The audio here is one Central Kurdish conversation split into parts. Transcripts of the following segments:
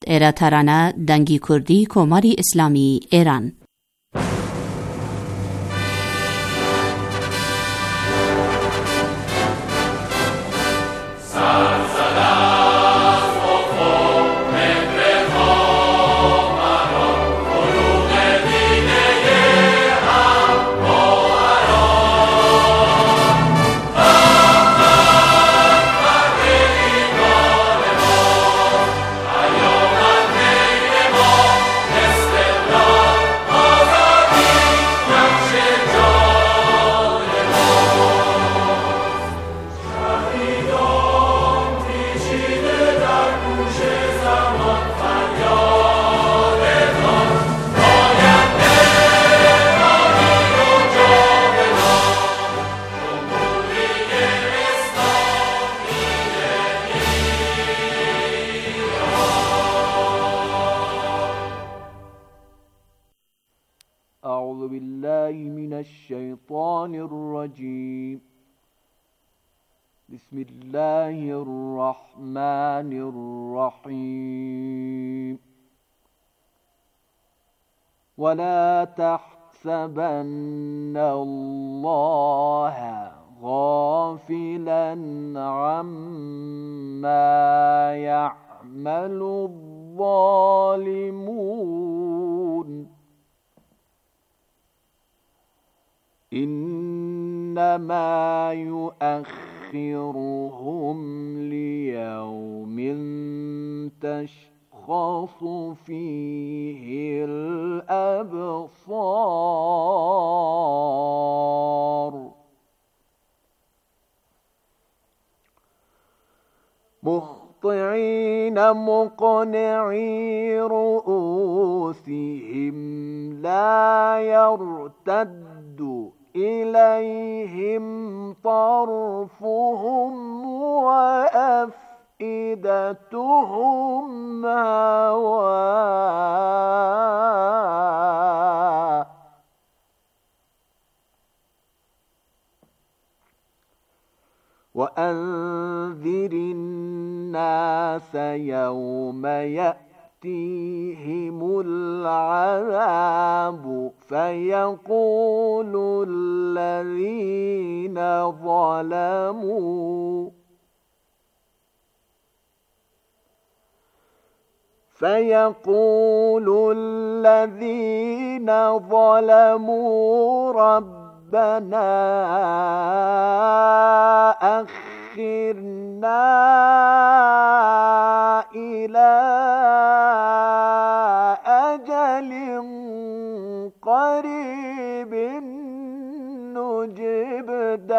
ایرا ترانه دنگی کردی کماری اسلامی ایران. أعوذ بالله من الشيطان الرجيم. بسم الله الرحمن الرحيم. ولا تحسبن الله غافلا عما يعمل الظالمون إنما يؤخرهم ليوم تشخص فيه الأبصار مهطعين مقنعي رؤوسهم لا يرتد إليهم طرفهم وأفئدتهم هواء وأنذر الناس يوم يأتيهم العذاب فيقول الذين ظلموا ربنا أخرنا إلى أجل قريب نجب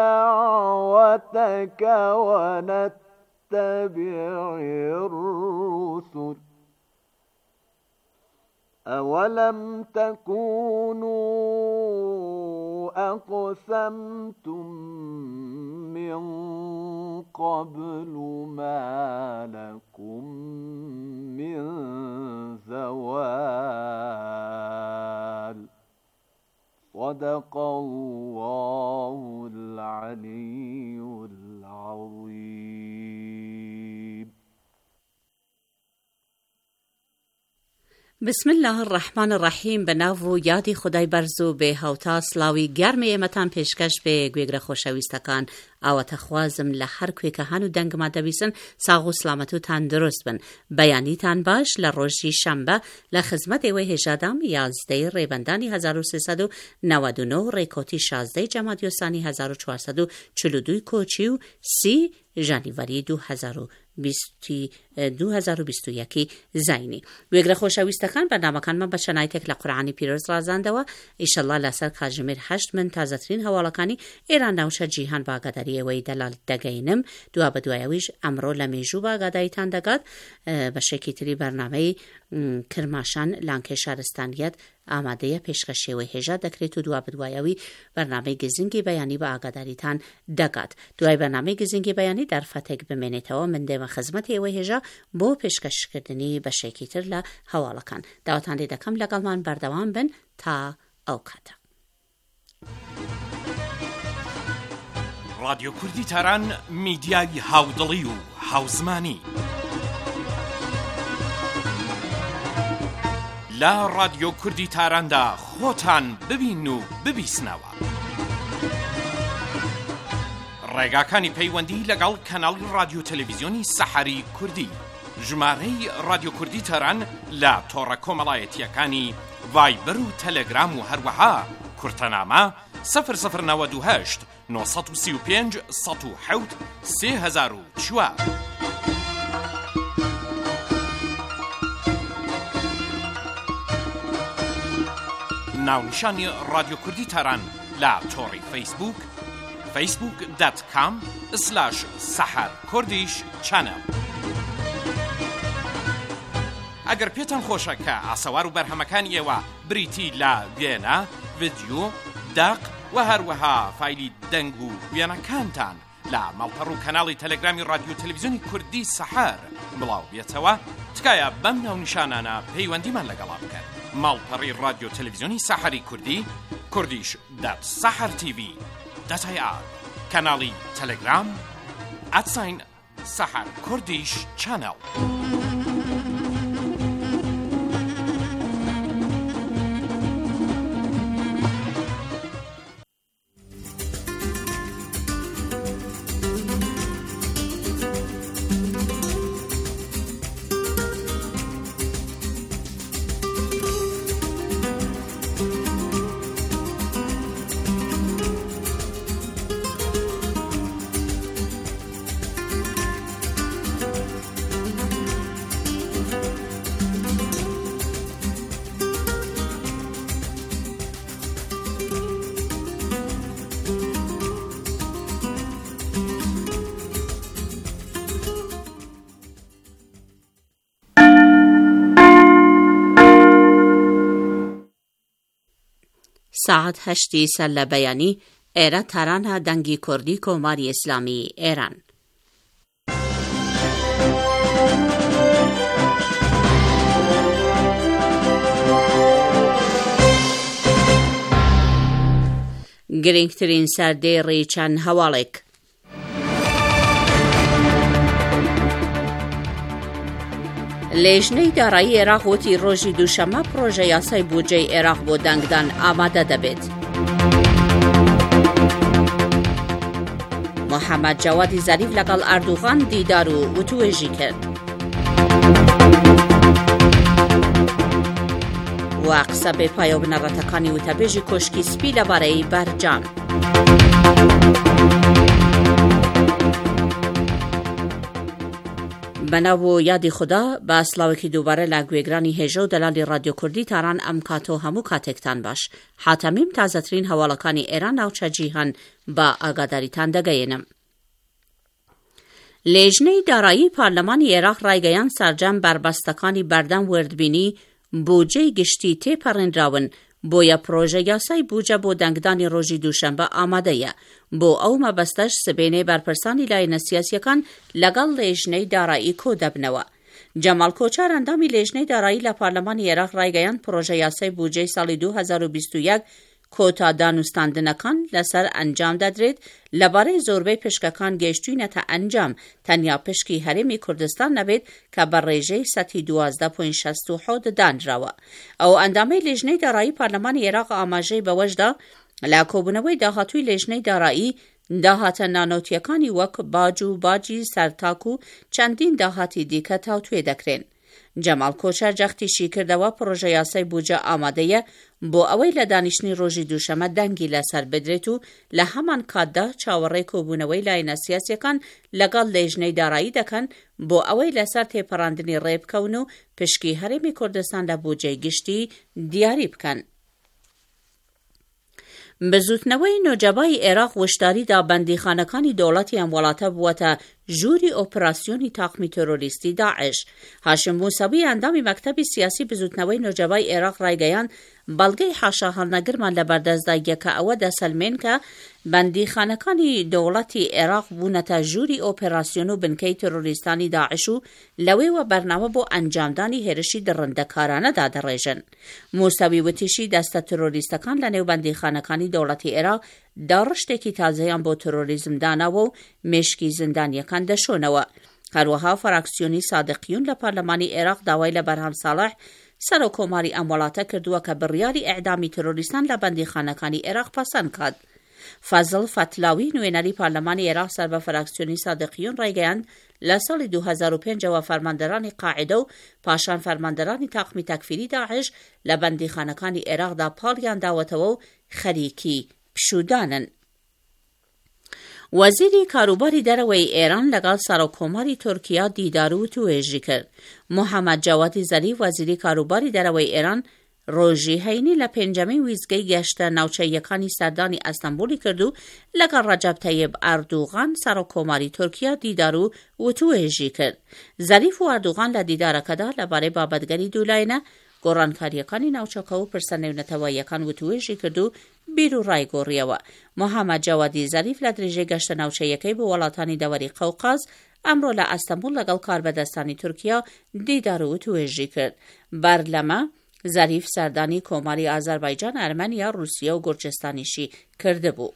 دعوتك ونتبع الرسل أولم تكونوا أقسمتم من قبل ما لكم من زوال صدق الله العلي العظيم. بسم الله الرحمن الرحیم. به ناو و یادی خدای برزو به هاوتا سلاوی گرم ایمتان پیشکش به گویگر خوشویستکان او تخوازم لحر کوی که هنو دنگ ما دویسن ساغو سلامتو تندرست بن بیانی تان باش لروشی شنبه لخزمت ایوه هجادام 11 ریبندانی 1399 ریکوتی 16 جمادی و ثانی 1442 کوچی و 30 جانیوری 2021 زینی. ویگر خوشویستکان برنامه‌کان ما بچنای تک لقرآنی پیروز رازنده و ایشالله لسر کاجمیر 8 من تازه‌ترین حوالکانی ایران نوش جیهان با آگاداری وی دلال دگینم دوا بدوایویش امرو لمیجو با آگادایتان دگاد بشکیتری برنامه کرماشان لانک شهرستانیت آماده پیشکشی و هجا دکریت و دوا بدوایوی برنامه گزینگی بیانی با آگاداریتان دگاد. دوای برنامه گزینگی بیانی در فتک بمینیت و من دم خدمت و هجا بو پیشکش کردنی بشکیتر ل حوالکان دعوتان دیدکم لگلمان بردوام بن تا اوقات. رادیو کوردی تاران میدیای هاودڵی و هاوزمانی لا رادیۆ کوردی تاراندا خۆتان ببین و ببیسنەوە. ڕێگاکانی پەیوەندی لەگەڵ کەناڵی رادیۆ تەلەڤیزیۆنی سەحەری کوردی. ژمارەی رادیۆ کوردی تەران لە تۆڕە کۆمەڵایەتیەکانی ڤایبەر و تەلەگرام و هەروەها کورتەنامە 0098 935 107 3004. ناونیشانی رادیۆ کوردی تەران لە تۆڕی فەیسبوک facebook.com/saharkurdish-channel. ئەگەر پێتان خۆشە کە ئاسەوار و بەرهەمەکانی ئێوە بریتی لە وێنە، ڤیدیۆ، داق و هەروەها فایلی دەنگ و وێنەکانتان لە ماڵپەڕ و کەناڵی تەلەگرامی رادیۆ تەلەڤیزیۆنی کوردی سەحەر بڵاو بێتەوە، تکایە بەم ناونیشانانە پەیوەندیمان لەگەڵا بکەن. ماڵپەڕی رادیۆ تەلەڤیزیۆنی سەحەری کوردی kurdish.sahartv.ir. کەناڵی تەلەگرام @saharkurdish-channel. ساعت 8 سەر لە بەیانی ئێرە تارانە دەنگی کوردی کۆماری ئیسلامی ئێران. گرنگترین سەردێڕی چەند هەواڵێک. لێژنەی دارایی عێراق وتی ڕۆژی دووشەمە پرۆژە یاسای بودجەی عێراق بۆ دەنگدان ئامادە دەبێت. محەممەد جەوادی زەریف لەگەڵ ئەردوغان دیدار و وتوێژی کرد. و قسە بێپایە و بنەڕەتەکانی وتەبێژی کۆشکی سپی لەبارەی بەرجام. بەناو و یادی خوددا بە ئەسلاوێکی دووبارە لە گوێگرانی هێژە و دەلالی رادیۆ کوردی تاران ئەم کاتۆ هەموو کاتێکتان باش. حاتەمیم تازەترین هەواڵەکانی ئێران ناوچە جیهان بە ئاگاداریتان دەگەیەنم. لێژنەی دارایی پارلەمانی عێراق ڕایگەیان سەرجەم بربەستەکانی بەردەم وردبینی بودجەی گشتی تێپەڕێنراون بۆیە پرۆژە یاسای بودجە بۆ دەنگدانی ڕۆژی دووشەمبە ئامادەیە. بۆ ئەو مەبەستەش سبێنەی بەرپرسانی لایەنە سیاسیەکان لەگەڵ لێژنەی دارایی کۆ دەبنەوە. جەمال کۆچار ئەندامی لێژنەی دارایی لە پارلەمانی عێراق ڕایگەیان پرۆژە یاسای بودجەی ساڵی 2021 کۆتا دانوستاندنەکان لەسەر ئەنجام دەدرێت لەبارەی زۆربەی پشکەکان گەیشتوینەتە ئەنجام تەنیا پشکی هەرێمی کوردستان نەبێت کە بە ڕێژەی سەتی 12.67 دانراوە. ئەو ئەندامەی لێژنەی دارایی پارلەمانی عێراق ئاماژەی بەوەشدا لە کۆبوونەوەی داهاتووی لێژنەی دارایی داهاتە نانۆتیەکانی وەک باج و باجی سەرتاک و چەندین داهاتی دیکە تاوتوێ دەکرێن. جەمال کۆچار جەختیشی کردەوە پرۆژە یاسای بودجە ئامادەیە بۆ ئەوەی لە دانیشتنی ڕۆژی دووشەمە دەنگی لەسەر بدرێت و لە هەمان کاتدا چاوەڕێی کۆبوونەوەی لایەنە سیاسیەکان لەگەڵ لێژنەی دارایی دەکەن بۆ ئەوەی لەسەر تێپەڕاندنی ڕێبکەون و پشکی هەرێمی کوردستان لە بودجەی گشتی دیاری بکەن. بزوتنەوەی نۆجەبای عێراق وشداریدا بەندیخانەکانی دەوڵەتی ئەم وڵاتە بووەتە ژووری ئۆپراسیۆنی تاقمی تۆرۆریستی داعش. هاشم موسەوی ئەندامی مەکتەبی سیاسی بزوتنەوەی نۆجەبای عێراق ڕایگەیان بەڵگەی حاشا هەڵنەگرمان لە بەردەستداییە کە ئەوە دەسەلمێن کە بەندیخانەکانی دەوڵەتی عێراق بوونەتە ژووری ئۆپراسیۆن و بنکەی تۆرۆریستانی داعش و لەوێوە بەرنامە بۆ ئەنجامدانی هێرشی دڕندەکارانەدا دەڕێژن. موسەوی وتیشی دەستە تۆرۆریستەکان لە نێو بەندیخانەکانی دەوڵەتی عێراق داڕشتێکی تازەیان بۆ تۆرۆریزم داناوە و مێشکی زیندانیەکان دەشۆنەوە. هەروەها فراکسیۆنی سادقیون لە پارلەمانی عێراق داوای لە بەرهەم ساڵح سەرۆکۆماری ئەم وڵاتە کردووە کە بڕیاری ئەعدامی ترۆریستان لە بەندیخانەکانی عێراق پەسەند کات. فازڵ فەتلاوی نوێنەری پارلەمانی عێراق سەر بە فراکسیۆنی سادقیون ڕایگەیاند لە ساڵی 2005ەوە فەرماندەرانی قاعیدە و پاشان فەرماندەرانی تاقمی تەکفیری داعش لە بەندیخانەکانی عێراقدا پاڵیان داوەتەوە و خەریکی پشودانن. وەزیری کاروباری دەرەوەی ئێران لەگەڵ سەرۆکۆماری تورکیا دیدار و توێژی کرد. محەممەد جاوادی زەریف وەزیری کاروباری دەرەوەی ئێران ڕۆژی هەینی لە پێنجەمین ویزگەی گەشتە ناوچەیەکانی سەردانی ئەستەمبولی کرد و لەگەڵ ڕەجەب تەیب ئەردوغان سەرۆکۆماری تورکیا دیدار و توێژی کرد. زەریف و ئەردوغان لە دیدارەکەدا لەبارەی بابەتگەری دوولایەنە گۆڕانکاریەکانی ناوچەکە و پرسە نێونەتەوەیەکان وتوێژی کرد و بیر و ڕای گۆڕیەوە. محەممەد جاوادی زەریف لە درێژەی گەشتە ناوچەیەکەی بە وڵاتانی دەوەری قەوقاز ئەمڕۆ لە ئەستەمبول لەگەڵ کاربەدەستانی تورکیا دیدار و توێژی کرد. بەر لەمە زەریف سەردانی کۆماری ئازەربایجان، ئەرمەنیا، رووسیا و گورجستانیشی کردبوو.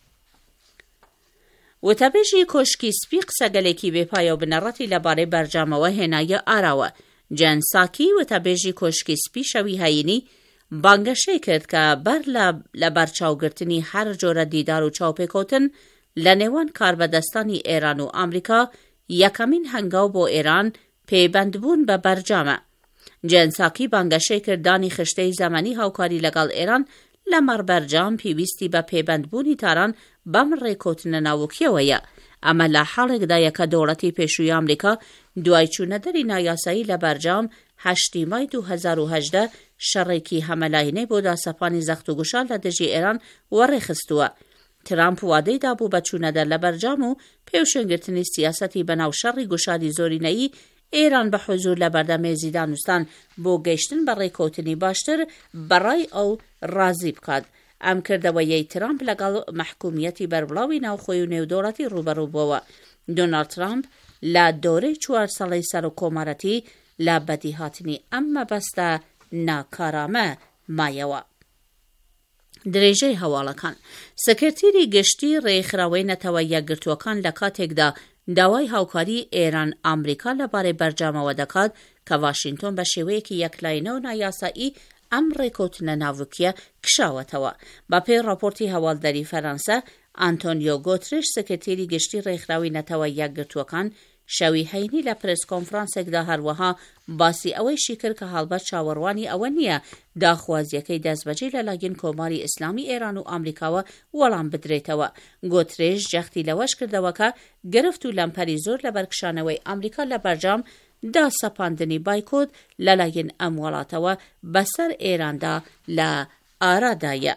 وتەبێژی کۆشکی سپی قسەگەلێکی بێپایە و بنەڕەتی لەبارەی بەرجامەوە هێنایە ئاراوە. جەنساکی وتەبێژی کۆشکی سپی شەوی هەینی بانگەشەی کرد کە بەر لە بەرچاوگرتنی هەر جۆرە دیدار و چاوپێکۆتن لە نێوان کاربەدەستانی ئێران و ئەمریکا یەکەمین هەنگاو بۆ ئێران پەیبەندبوون بە بەرجامە. جەنساکی بانگەشەی کردانی خشتەی زەمەنی هاوکاری لەگەڵ ئێران لەمەڕ بەرجام پێویستی بە پەیبەندبوونی تاران بەم ڕێکۆتنە ناوکیەوەیە. ئەمە لە حاڵێکدایە کە دەوڵەتی پێشووی ئەمریکا دوای چوونەدەری نایاسایی لە بەرجام 8 مای 2018 شەڕێکی هەمەلاینەی بۆ داسەپانی زەخت و گوشار لە دژی ئێران وەڕێخستووە. ترامپ وادەی دابوو بە چوونەدەر لە بەرجام و پێوشێنگرتنی سیاسەتی بەناو شەڕی گوشاری زۆرینەیی ئێران بە حوزور لە بەردەمێزی دانوستان بۆ گەیشتن بە ڕێکۆتنی باشتر بەڕای ئەو ڕازی بکات. ئەم کردەوەیەی ترامپ لەگەڵ مەحکومیەتی بەربڵاوی ناوخۆی و نێودەوڵەتی ڕوبەڕوو بووە. دۆناڵد ترامپ لە دۆرەی 4 ساڵەی سەرۆکۆمارەتی لە بەدیهاتنی ئەم مەبەستە ناکارامە مایەوە. درێژەی هەواڵەکان سەکرتێری گشتی ڕێکخراوەی نەتەوە یەکگرتووەکان لە کاتێکدا داوای هاوکاری ئێران ئامریکا لەبارەی بەرجامەوە دەکات کە واشنگتن بە شێوەیەکی یەکلاینەوە نایاسایی ئەم ڕێکۆتنە ناوکیە کشاوەتەوە. بە پێی راپۆرتی هەواڵدەری فەرەنسا، ئانتۆنیۆ گۆترێش سەکرتێری گشتی ڕێکخراوی نەتەوە یەکگرتووەکان شەوی هەینی لە پرس کۆنفرانسێکدا هەروەها باسی ئەوەیشی کرد کە هەڵبەت چاوەڕوانی ئەوە نییە داخوازیەکەی دەستبەجێ لەلایەن کۆماری ئیسلامی ئێران و ئەمریکاوە وەڵام بدرێتەوە. گۆترێش جەختی لەوەش کردەوە کە گرفت و لەمپەری زۆر لە بەرکشانەوەی ئەمریکا لە بەرجام داسەپاندنی بایکۆت لەلایەن ئەم وڵاتەوە بەسەر ئێراندا لە ئارادایە.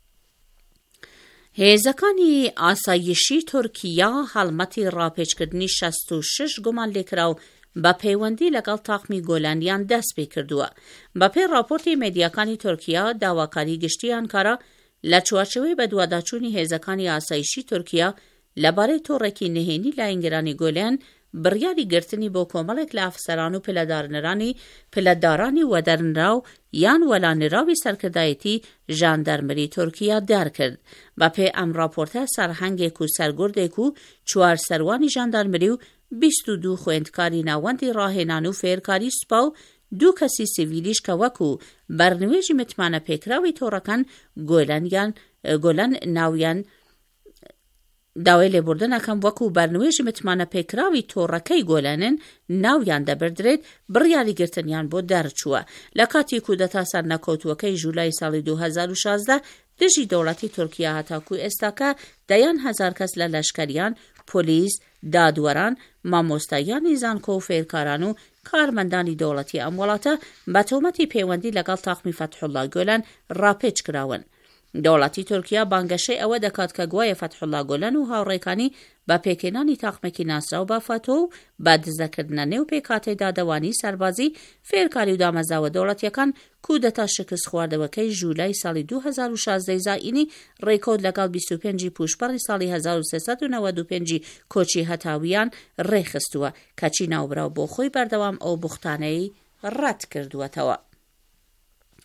هێزەکانی ئاسایشی تورکیا هەڵمەتی ڕاپێچکردنی 66 گومان لێکراو بە پەیوەندی لەگەڵ تاقمی گۆلانیان دەست پێ کردووە. بە پێی راپۆرتی مێدیاکانی تورکیا، داواکاری گشتی ئەنکارا لە چوارچەوەی بەدواداچوونی هێزەکانی ئاسایشی تورکیا لەبارەی تۆڕێکی نهێنی لایەنگرانی گۆلان بڕیاری گرتنی بۆ کۆمەڵێک لە ئەفسەران و پلەدارانی وەدەرنراو یان وەلانراوی سەرکردایەتی ژاندەرمەری تورکیا دارکرد. بە پێی ئەم راپۆرتە سەرهەنگێک و سەرگردێک و 4 سەروانی ژاندەرمەری و 22 خوێندکاری ناوەندی ڕاهێنان و فێرکاری سوپا و 2 کەسی سیڤیلیش کە وەکو بەرنوێژی متمانە پێکراوی تۆڕەکان گۆلان ناویان داوای لێبوردنەکەم وەکو بەرنوێژی متمانە پێکراوی تۆڕەکەی گۆلانن ناویان دەبردرێت بڕیاری گرتنیان بۆ دەرچووە. لە کاتی کودەتا سەرنەکەوتووەکەی ژولای ساڵی 2016 دژی دەوڵەتی تورکیا هەتاکو ئێستاکە دەیان هەزار کەس لە لەشکریان، پۆلیس، دادوەران، مامۆستایانی زانکۆ و فێرکاران و کارمەندانی دەوڵەتی ئەم وڵاتە بە تۆمەتی پەیوەندی لەگەڵ تاقمی فەتحوڵڵا گۆلان ڕاپێچ کراون. دەوڵەتی تورکیا بانگەشەی ئەوە دەکات کە گوایە فەتحوڵڵا گۆلان و هاوڕێکانی بە پێکێنانی تاقمێکی ناسراو بافاتۆ و بە دزەکردنە نێو پێکاتەی دادەوانی سەربازی، فێرکاری و دامەزاوە دەوڵەتیەکان کودەتا شکست خواردەوەکەی ژولای ساڵی 2016 زاینی ڕێکۆت لەگەڵ 25 پوشپەڕی ساڵی 1395 کۆچی هەتاویان ڕێخستووە کە چی ناوبراو بۆ خۆی بەردەوام ئەو بوختانەی ڕەت کردووەتەوە.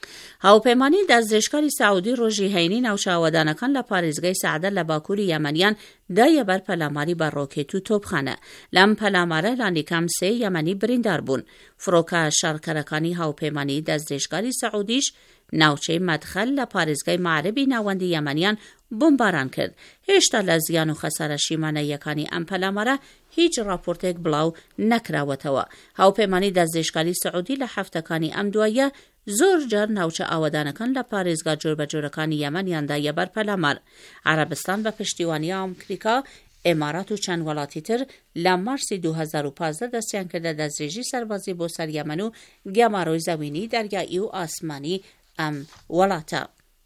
هاوپەیمانی دەستدرێژکاری سعودی ڕۆژی هەینی ناوچەوەدانەکان لە پارێزگای سەعدە لە باکووری یەمەنیان دایە بەر پەلاماری بە ڕۆکێت و تۆپخانە. لەم پەلامارە لاندێکام 3 یەمەنی بریندار بوون. فڕۆکە شارکەرەکانی هاوپەیمانی دەستدرێژکاری سعودیش ناوچەی مەدخەل لە پارێزگای مەعرەبی ناوەندی یەمەنیان بۆمباران کرد. هێشتا لە زیان و خەسارە شیمانەیەکانی ئەم پەلامارە هیچ راپۆرتێک بڵاو نەکراوەتەوە. هاوپەیمانی دەستدرێژکاری سعودی لە هەفتەکانی ئەم دوایە زۆر جار ناوچە ئاوەدانەکان لە پارێزگا جۆربەجۆرەکانی یەمەنیاندا یەبەر پەلامار. عەرەبستان بە پشتیوانی ئەمریکا، ئێمارات و چەند وڵاتی تر لە مارسی 2015 دەستیان کردە دەستدرێژی سەربازی بۆ سەر یەمەن و گەماڕۆی زەوینی دەریایی و ئاسمانی ئەم وڵاتە.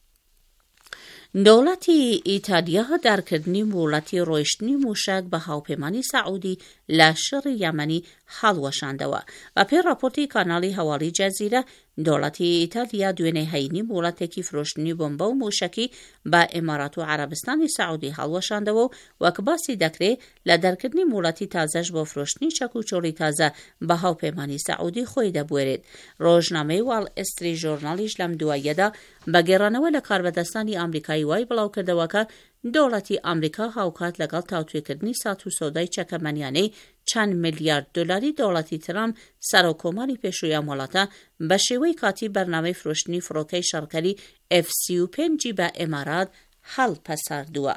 دەوڵەتی ئیتالیا دارکردنی وڵاتی ڕۆیشتنی موشک بە هاوپەیمانی سعودی لە شەڕی یەمەنی هەڵوەشاندەوە. بە پێی راپۆرتی کاناڵی هەواڵی جەزیرە، دەوڵەتی ئیتالیا دوێنێ هەینی وڵاتێکی فرۆشتنی بۆمبە و موشکی بە ئێمارات و عەرەبستانی سعودی هەڵوەشاندەوە و وەک باسی دەکرێت لە دەرکردنی وڵاتی تازەش بۆ فرۆشتنی چەک و چۆڵی تازە بە هاوپەیمانی سعودی خۆی دەبوێرێت. ڕۆژنامەی واڵ ئستری ژۆرناڵیش لەم دوایەدا بە گێڕانەوە لە کاربەدەستانی ئەمریکایی وای بڵاو کردەوە کە دەوڵەتی ئەمریکا هاوکات لەگەڵ تاوتوێکردنی سات و سۆدای چەکەمەنیانەی چەند ملیارد دلاری دەوڵەتی ترام سەرۆکۆماری پێشووی ئەم وڵاتە بە شێوەی کاتی بەرنامەی فرۆشتنی فڕۆکەی شەڕکەری F-35 بە ئێمارات هەڵپەساردووە.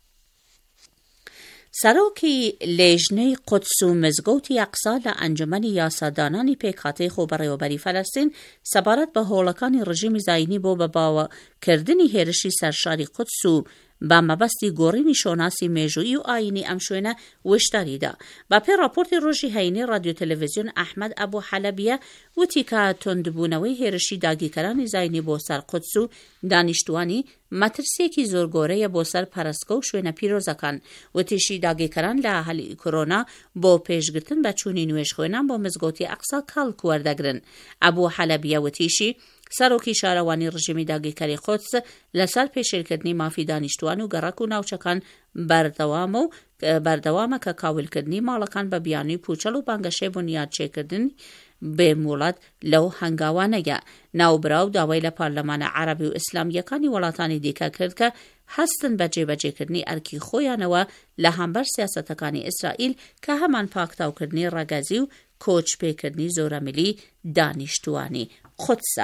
سەرۆکی لێژنەی قودس و مزگەوتی ئەقسا لە ئەنجومەنی یاسادانانی پێکهاتەی خۆبەڕێوەبەری فەلەستین سەبارەت بە هۆڵەکانی ڕژیمی زاینی بۆ بەباوەکردنی هێرشی سەرشاری قودس و بە مەبەستی گۆڕینی شۆناسی مێژوویی و ئاینی ئەم شوێنە وشداریدا. بە پێی راپۆرتی ڕۆژی هەینی رادیۆ تەلەڤیزیۆن ئەحمەد ئەبوو حەلەبیە وتی کە تۆندبوونەوەی هێرشی داگیرکەرانی زاینی بۆ سەر قودس و دانیشتوانی مەترسێکی زۆر گۆرەیە بۆ سەر پەرستگە و شوێنە پیرۆزەکان. وتیشی داگیرکەران لە هەلی کۆرۆنا بۆ پێشگرتن بە چوونی نوێژخوێنان بۆ مزگەوتی ئەقسا کاڵک وەردەگرن. ئەبوو حەلەبیە وتیشی سەرۆکی شارەوانی ڕژیمی داگیرکەری قودس لەسەر پێشێلکردنی مافی دانیشتوان و گەڕەک و ناوچەکان بەردەوامە کە کاولکردنی ماڵەکان بە بیانووی پوچەڵ و بانگەشەی بنیادچێکردن بێموڵەت لەو هەنگاوانەیە. ناوبراو داوای لە پارلەمانە عەرەبی و ئیسلامیەکانی وڵاتانی دیکە کرد کە هەستن بە جێبەجێکردنی ئەرکی خۆیانەوە لە هەمبەر سیاسەتەکانی ئیسرائیل کە هەمان پاکتاوکردنی ڕەگەزی و کۆچپێکردنی زۆرەملی دانیشتوانی قودسە.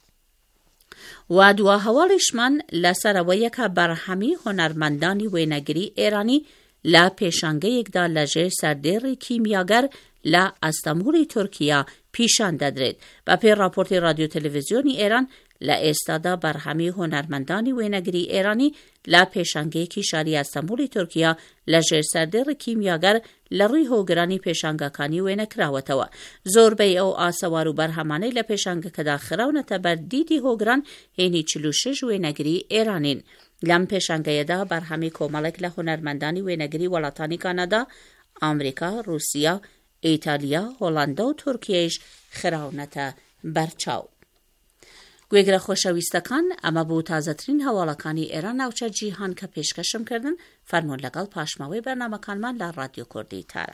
و دووە هەواڵیشمان لەسەرەوەیەکە بەرهەمی هۆنەرمەندانی وێنەگری ئێرانی لە پێشانگەیەکدا لەژێر سەردێڕی کیمیاگەر لە ئەستەمبولی تورکیا پیشان دەدرێت. بە پێی راپۆرتی رادیۆ تەلەڤیزیۆنی ئێران لە ئێستادا بەرهەمی هۆنەرمەندانی وێنەگری ئێرانی لە پێشانگەیەکی شاری ئەستەمبولی تورکیا لەژێر سەردێڕی کیمیاگەر لە ڕووی هۆگرانی پێشانگەکانی وێنەکراوەتەوە. زۆربەی ئەو ئاسەوار و بەرهەمانەی لە پێشانگەکەدا خراونەتە بەر دیدی هۆگران هێنی 46 وێنەگری ئێرانین. لەم پێشانگەیەدا بەرهەمی کۆمەڵێک لە هۆنەرمەندانی وێنەگری وڵاتانی کانادا، ئەمریکا، رووسیا، ئیتالیا، هۆڵەندا و تورکیەش خراونەتە بەرچاو. گوێگرە خۆشەویستەکان، ئەمە بوو تازەترین هەواڵەکانی ئێران ناوچە جیهان کە پێشکەشم کردن. فەرموون لەگەڵ پاشماوەی بەرنامەکانمان لە رادیۆ کوردی تارە.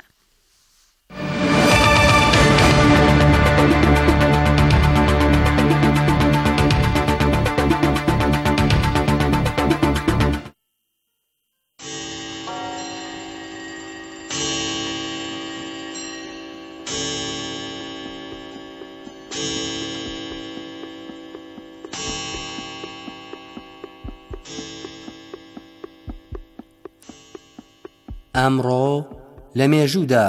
ئەمڕۆ لە مێژوودا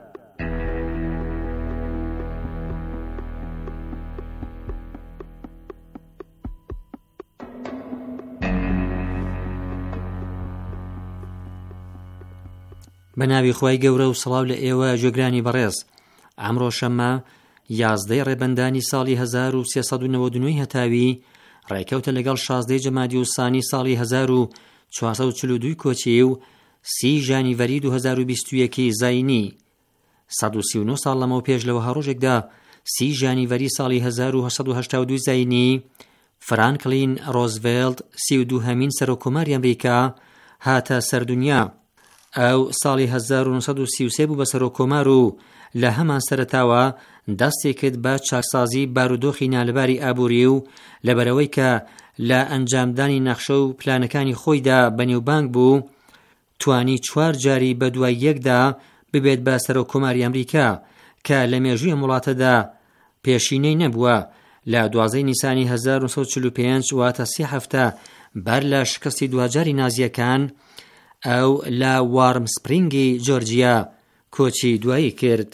بە ناوی خوای گەورە و سڵاو لە ئێوە گوێگرانی بەڕێز. ئەمڕۆ شەممە 11 ڕێبەندانی ساڵی 1399 هەتاوی ڕێکەوتە لەگەڵ 16 جەمادی و سانی ساڵی 1442 کۆچی و 30 ژانیڤەری 2021 زاینی. 139 ساڵ لەمەوە پێش لەوە هەڕۆژێکدا 30 ژانیڤەری ساڵی 1882 زاینی فرانکلین ڕۆزڤێلت 32هەمین سەرۆکۆماری ئەمریکا هاتە سەردونیا. ئەو ساڵی 1933 بوو بە سەرۆکۆمار و لە هەمان سەرەتاوە دەستی کرد بە چاکسازی بارودۆخی نالەباری ئابووری و لەبەرەوەی کە لە ئەنجامدانی نەخشە و پلانەکانی خۆیدا بەنێوبانگ بوو توانی 4 جاری بە دوای یەکدا ببێت بە سەرۆکۆماری ئەمریکا کە لە مێژووی وڵاتەدا پێشینەی نەبووە. لە 12 نیسانی 1945 واتە 3 هەفتە بەر لە شکستی دوجاری نازیەکان ئەو لە وارم سپرینگی جۆرجیا کۆچی دوایی کرد.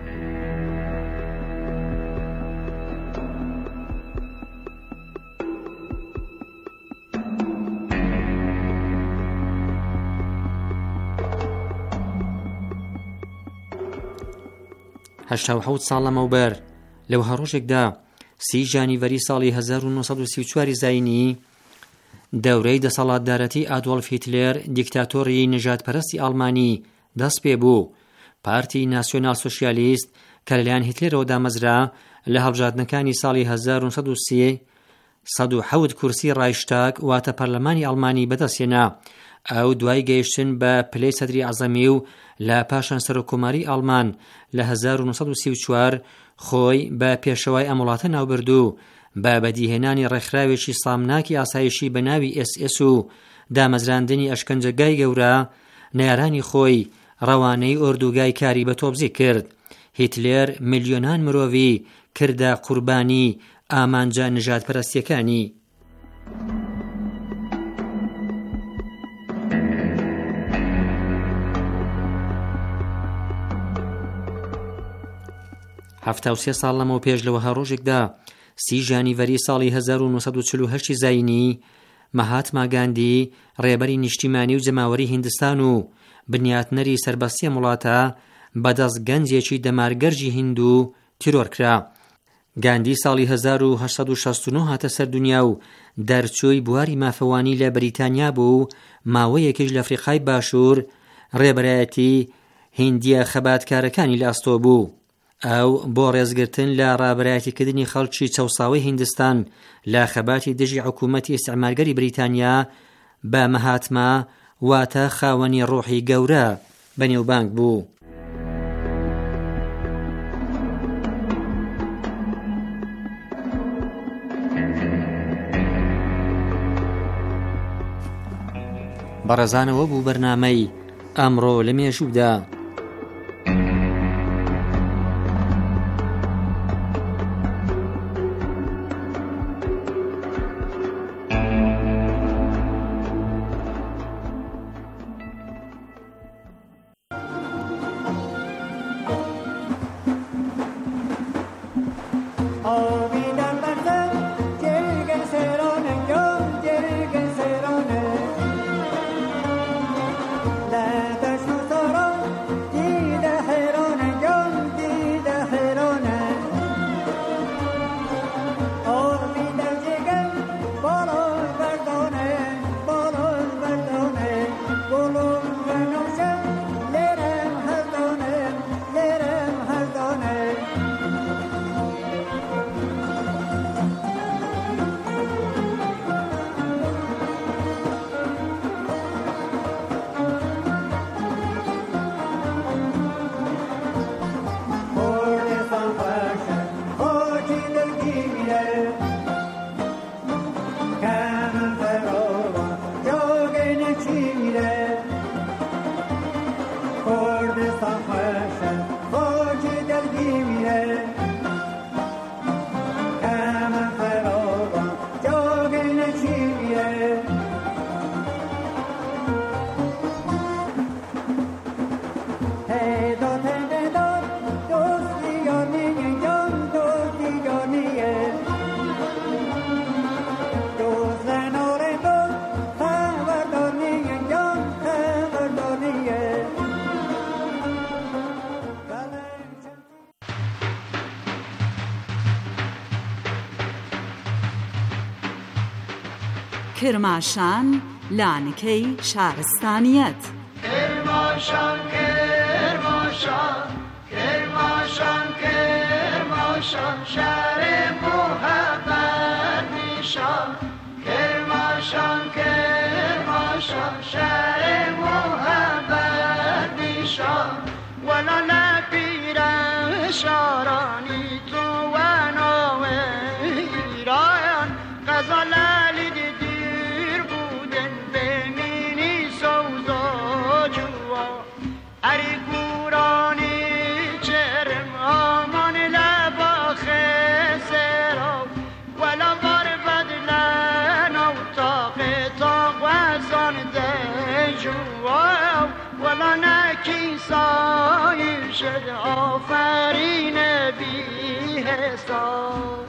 هەشتا و حەوت ساڵ لەمەوبەر لەو هەڕۆژێکدا 30 ژانیڤەری ساڵی 1934 زاینی دەورەی دەسەڵاتدارەتی ئادۆڵف هیتلێر دیکتاتۆری نژادپەرستی ئەڵمانی دەست پێ بوو. پارتی ناسیۆنال سۆشیالیست کە لەلایەن هیتلێرەوە دامەزرا لە هەڵبژاردنەکانی ساڵی 1930 107 کورسی ڕایشتاگ واتە پەرلەمانی ئەڵمانی بەدەستهێنا. ئەو دوای گەیشتن بە پلەی سەدری عەزەمی و لە پاشان سەرۆکۆماری ئەڵمان لە 1934 خۆی بە پێشەوای ئەم وڵاتە ناوبردوو بە بەدیهێنانی ڕێکخراوێکی سامناکی ئاسایشی بە ناوی SS و دامەزراندنی ئەشکەنجەگای گەورە نەیارانی خۆی ڕەوانەی ئۆردوگای کاری بە تۆبزی کرد. هیتلێر ملیۆنان مرۆڤی کردە قوربانی ئامانجە نژادپەرستیەکانی. هەفتە و 3 ساڵ لەمەوە پێش لەوە هەڕۆژێکدا 30 ژانیڤەری ساڵی 1948 زاینی مەهاتما گاندی ڕێبەری نیشتیمانی و جەماوەری هیندستان و بنیاتنەری سەربەستی وڵاتە بەدەست گەنجێکی دەمارگەرجی هیندو تیرۆر کرا. گاندی ساڵی 1869 هاتە سەر دنیا و دەرچووی بواری مافەوانی لە بریتانیا بوو. ماوەیەکیش لە ئەفریقای باشوور ڕێبەرایەتی هیندیە خەباتکارەکانی لە ئەستۆ بوو. ئەو بۆ ڕێزگرتن لە ڕابەرایەتیکردنی خەڵکی چەوساوی هیندستان لە خەباتی دژی حکوومەتی ئیستیعمارگەری بریتانیا بە مەهاتما واتە خاوەنی ڕۆحی گەورە بەنێوبانگ بوو. بەڕێزانەوە بوو بەرنامەی ئەمڕۆ لە مێژوودا. کرماشان لانکەی شارستانیەت. کرماشان کرماشان کرماشان کرماشان شهر محبت نیشان کرماشان کرماشان شهر محبت نیشان ولا نپیرم اری گورانی چرم آمان لبا خسرا ولا بار بدلن او تاق وزان دجوا ولا نکی سایی شد آفرین بی حساب.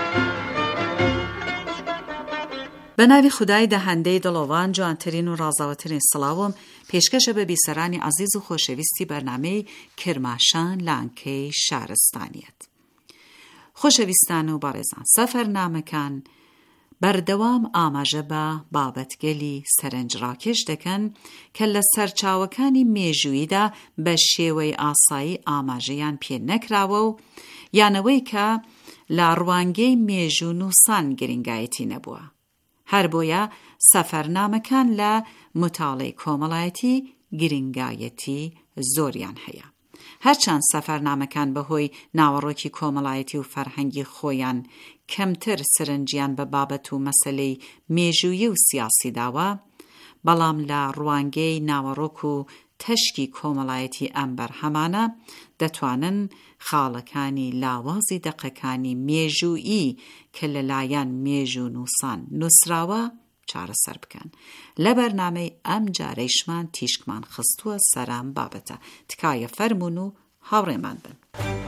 بە ناوی خودای دەهەندەی دڵۆوان جوانترین و ڕازاوەترین سڵاوم پێشکەشە بە بیسەرانی عەزیز و خۆشەویستی بەرنامەی کرماشان لانکەی شارستانیەت. خۆشەویستان و بەڕێزان، سەفەرنامەکان بەردەوام ئاماژە بە بابەتگەلی سەرنجڕاکێش دەکەن کە لە سەرچاوەکانی مێژوویدا بە شێوەی ئاسایی ئاماژەیان پێ نەکراوە و یانەوەی کە لە ڕوانگەی مێژوو نووسان گرنگایەتی نەبووە. هەر بۆیە سەفەرنامەکان لە متاڵەی کۆمەڵایەتی گرنگایەتی زۆریان هەیە. هەرچەند سەفەرنامەکان بەهۆی ناوەڕۆکی کۆمەڵایەتی و فەرهەنگی خۆیان کەمتر سرنجیان بە بابەت و مەسەلەی مێژوویی و سیاسی داوە، بەڵام لە ڕوانگەی ناوەڕۆک و تەشکی کۆمەڵایەتی ئەم بەرهەمانە دەتوانن خاڵەکانی لاوازی دەقەکانی مێژوویی کە لەلایەن مێژوو نووسان نووسراوە چارەسەر بکەن. لە بەرنامەی ئەم جارەیشمان تیشکمان خستووە سەرام بابەتە. تکایە فەرمون و هاوڕێمان بن.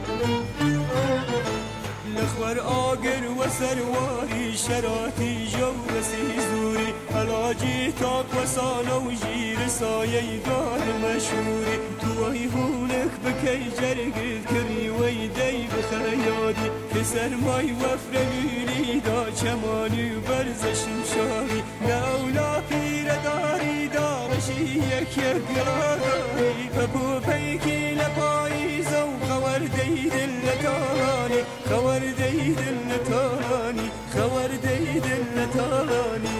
لخور آگر و سرواری شراتی جو رسی زوری علاجی تاک و سالا و جیر سایه دار مشهوری توی هونک بکی جرگید کری وی دی بخیادی که سرمای وفرگیلی دا چمانی و برزشم شاری نولا پیر داری دارشی یک گراداری ببو پیکی لپاییزو خوردی دل نتانی خوردی دل نتانی خوردی دل نتانی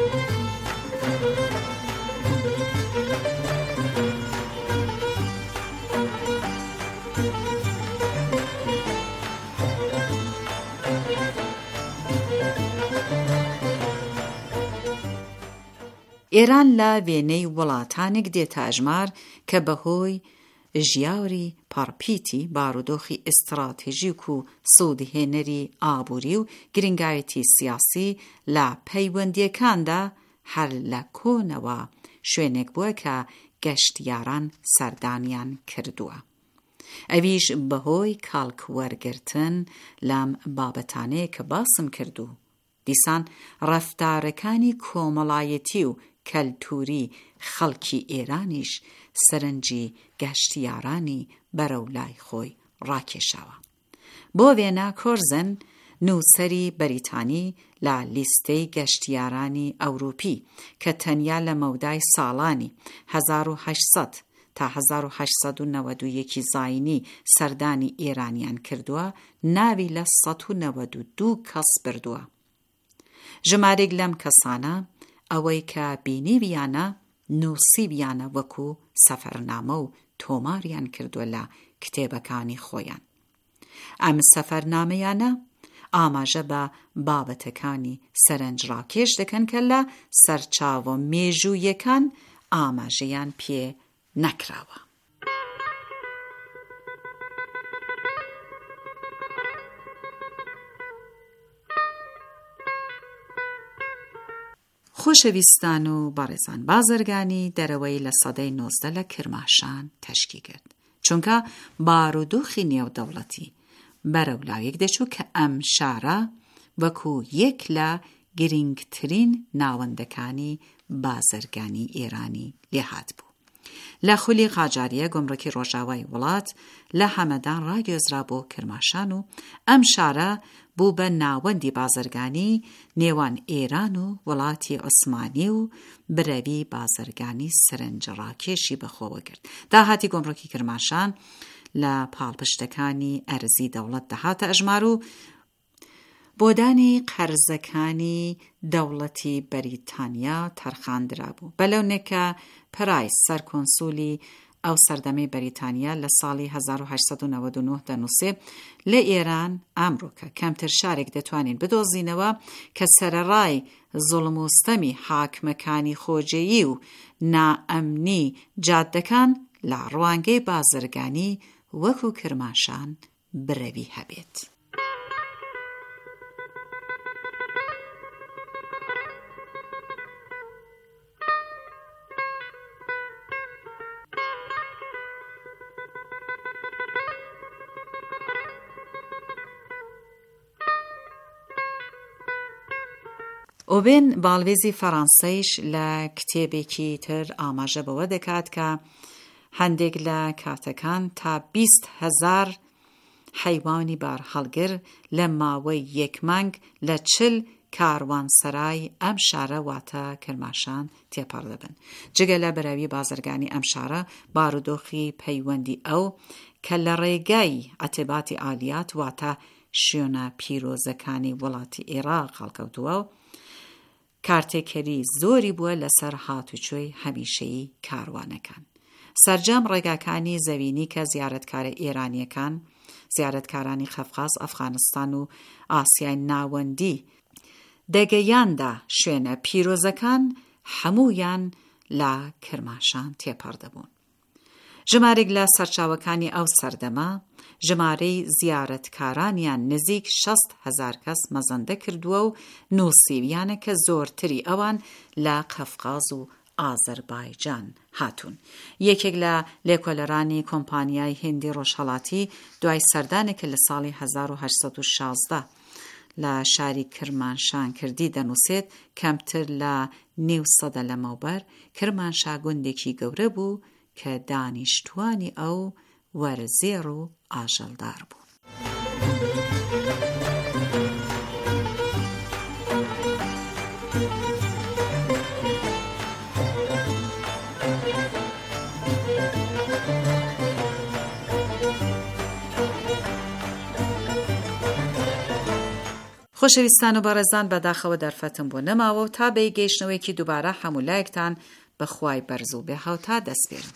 ئێران لە وێنەی وڵاتانێک دێتە ئەژمار کە بەهۆی ژیاوری پارپیتی بارودۆخی ئستراتێژیک و سوودهێنەری ئابووری و گرنگایەتی سیاسی لە پەیوەندیەکاندا هەر لە کۆنەوە شوێنێک بووە کە گەشتیاران سەردانیان کردووە. ئەویش بەهۆی کاڵکوەرگرتن لەم بابەتانەیە کە باسم کردو. دیسان ڕەفتارەکانی کۆمەڵایەتی و کەلتوری خەڵکی ئێرانیش سەرنجی گەشتیارانی بەرەو لای خۆی ڕاکێشاوە. بۆ وێنە کۆرزن نووسەری بەریتانی لە لیستەی گەشتیارانی ئەوروپی کە تەنیا لە مەودای ساڵانی 1800 تا 1891 زاینی سەردانی ئێرانیان کردووە، ناوی لە 192 کەس بردووە. ژمارێک لەم کەسانە ئەوەی کە بینیویانە نووسیویانە وەکو سەفەرنامە و تۆماریان کردووە لە کتێبەکانی خۆیان. ئەم سەفەرنامەیانە ئاماژە بە بابەتەکانی سەرنجڕاکێش دەکەن کە لە سەرچاوە مێژوویەکان ئاماژەیان پێ نەکراوە. خۆشەویستان و بەڕێزان، بازرگانی دەرەوەی لە سەدەی 19 لە کرماشان تەشکی کرد، چونکە بارودۆخی نێودەوڵەتی بەرەولایەک دەچوو کە ئەم شارە وەکو یەک لە گرنگترین ناوەندەکانی بازرگانی ئێرانی لێهات بوو. لە خولی قاجاریە گۆمڕەکی ڕۆژاوای وڵات لە هەمەدان ڕاگەزرا بۆ کرماشان و ئەم شارە بوو بە ناوەندی بازرگانی نێوان ئێران و وڵاتی عوسمانی و برەوی بازرگانی سەرنجڕاکێشی بەخۆوە کرد. داهاتی گۆمڕەکی کرماشان لە پاڵپشتەکانی ئەرزی دەوڵەت دەهاتە ئەژمار و بۆدانی قەرزەکانی دەوڵەتی بەریتانیا تەرخاندرا بوو. بەلەونێکە پرایس سەرکۆنسولی ئەو سەردەمەی بەریتانیا لە ساڵی 1899 دەنووسێ لە ئێران ئامڕۆکە کەمتر شارێک دەتوانین بدۆزینەوە کە سەرەڕای زوڵم و ستەمی حاکمەکانی خۆجێیی و نائەمنی جادەکان لە ڕوانگەی بازرگانی وەکو کرماشان برەوی هەبێت. ئۆڤێن باڵێزی فەڕەنسەیش لە کتێبێکی تر ئاماژە بەوە دەکات کە هەندێک لە کاتەکان تا 20,000 حەیوانی بار هەڵگر لە ماوەی 1 مانگ لە 40 کاروانسەرای ئەم شارە واتە کرماشان تێپەڕ دەبن. جگە لە بەراوی بازرگانی ئەم شارە بارودۆخی پەیوەندی ئەو کە لە ڕێگای ئەتێباتی ئالیات واتە شوێنە پیرۆزەکانی وڵاتی عێراق هەڵکەوتووە و کارتێکەری زۆری بووە لەسەر هاتوچۆی هەمیشەیی کاروانەکان. سەرجەم ڕێگاکانی زەوینی کە زیارەتکارە ئێرانیەکان، زیارەتکارانی خەفقاس، ئەفغانستان و ئاسیای ناوەندی دەگەیاندا شوێنە پیرۆزەکان هەموویان لە کرماشان تێپەڕ دەبوون. ژمارێک لە سەرچاوەکانی ئەو سەردەما ژمارەی زیارەتکارانیان نزیک 60,000 کەس مەزەندە کردووە و نووسیویانە کە زۆرتری ئەوان لە قەفقاز و ئازەربایجان هاتوون. یەکێک لە لێکۆلەرانی کۆمپانیای هێندی ڕۆژهەڵاتی دوای سەردانێک لە ساڵی 1816 لە شاری کرمانشان کردی دەنووسێت کەمتر لە 9 سەدە لەمەوبەر کرمانشا گوندێکی گەورە بوو کە دانیشتوانی ئەو وەرزێڕ و ئاژەڵدار بوون. خۆشەویستان و بەڕێزان بەداخەوە دەرفەتم بۆ نەماوە و تا بەی گەیشتنەوەیکی دووبارە هەموو لایەکتان بەخوای بەرز و بێهاوتا دەستپێرم.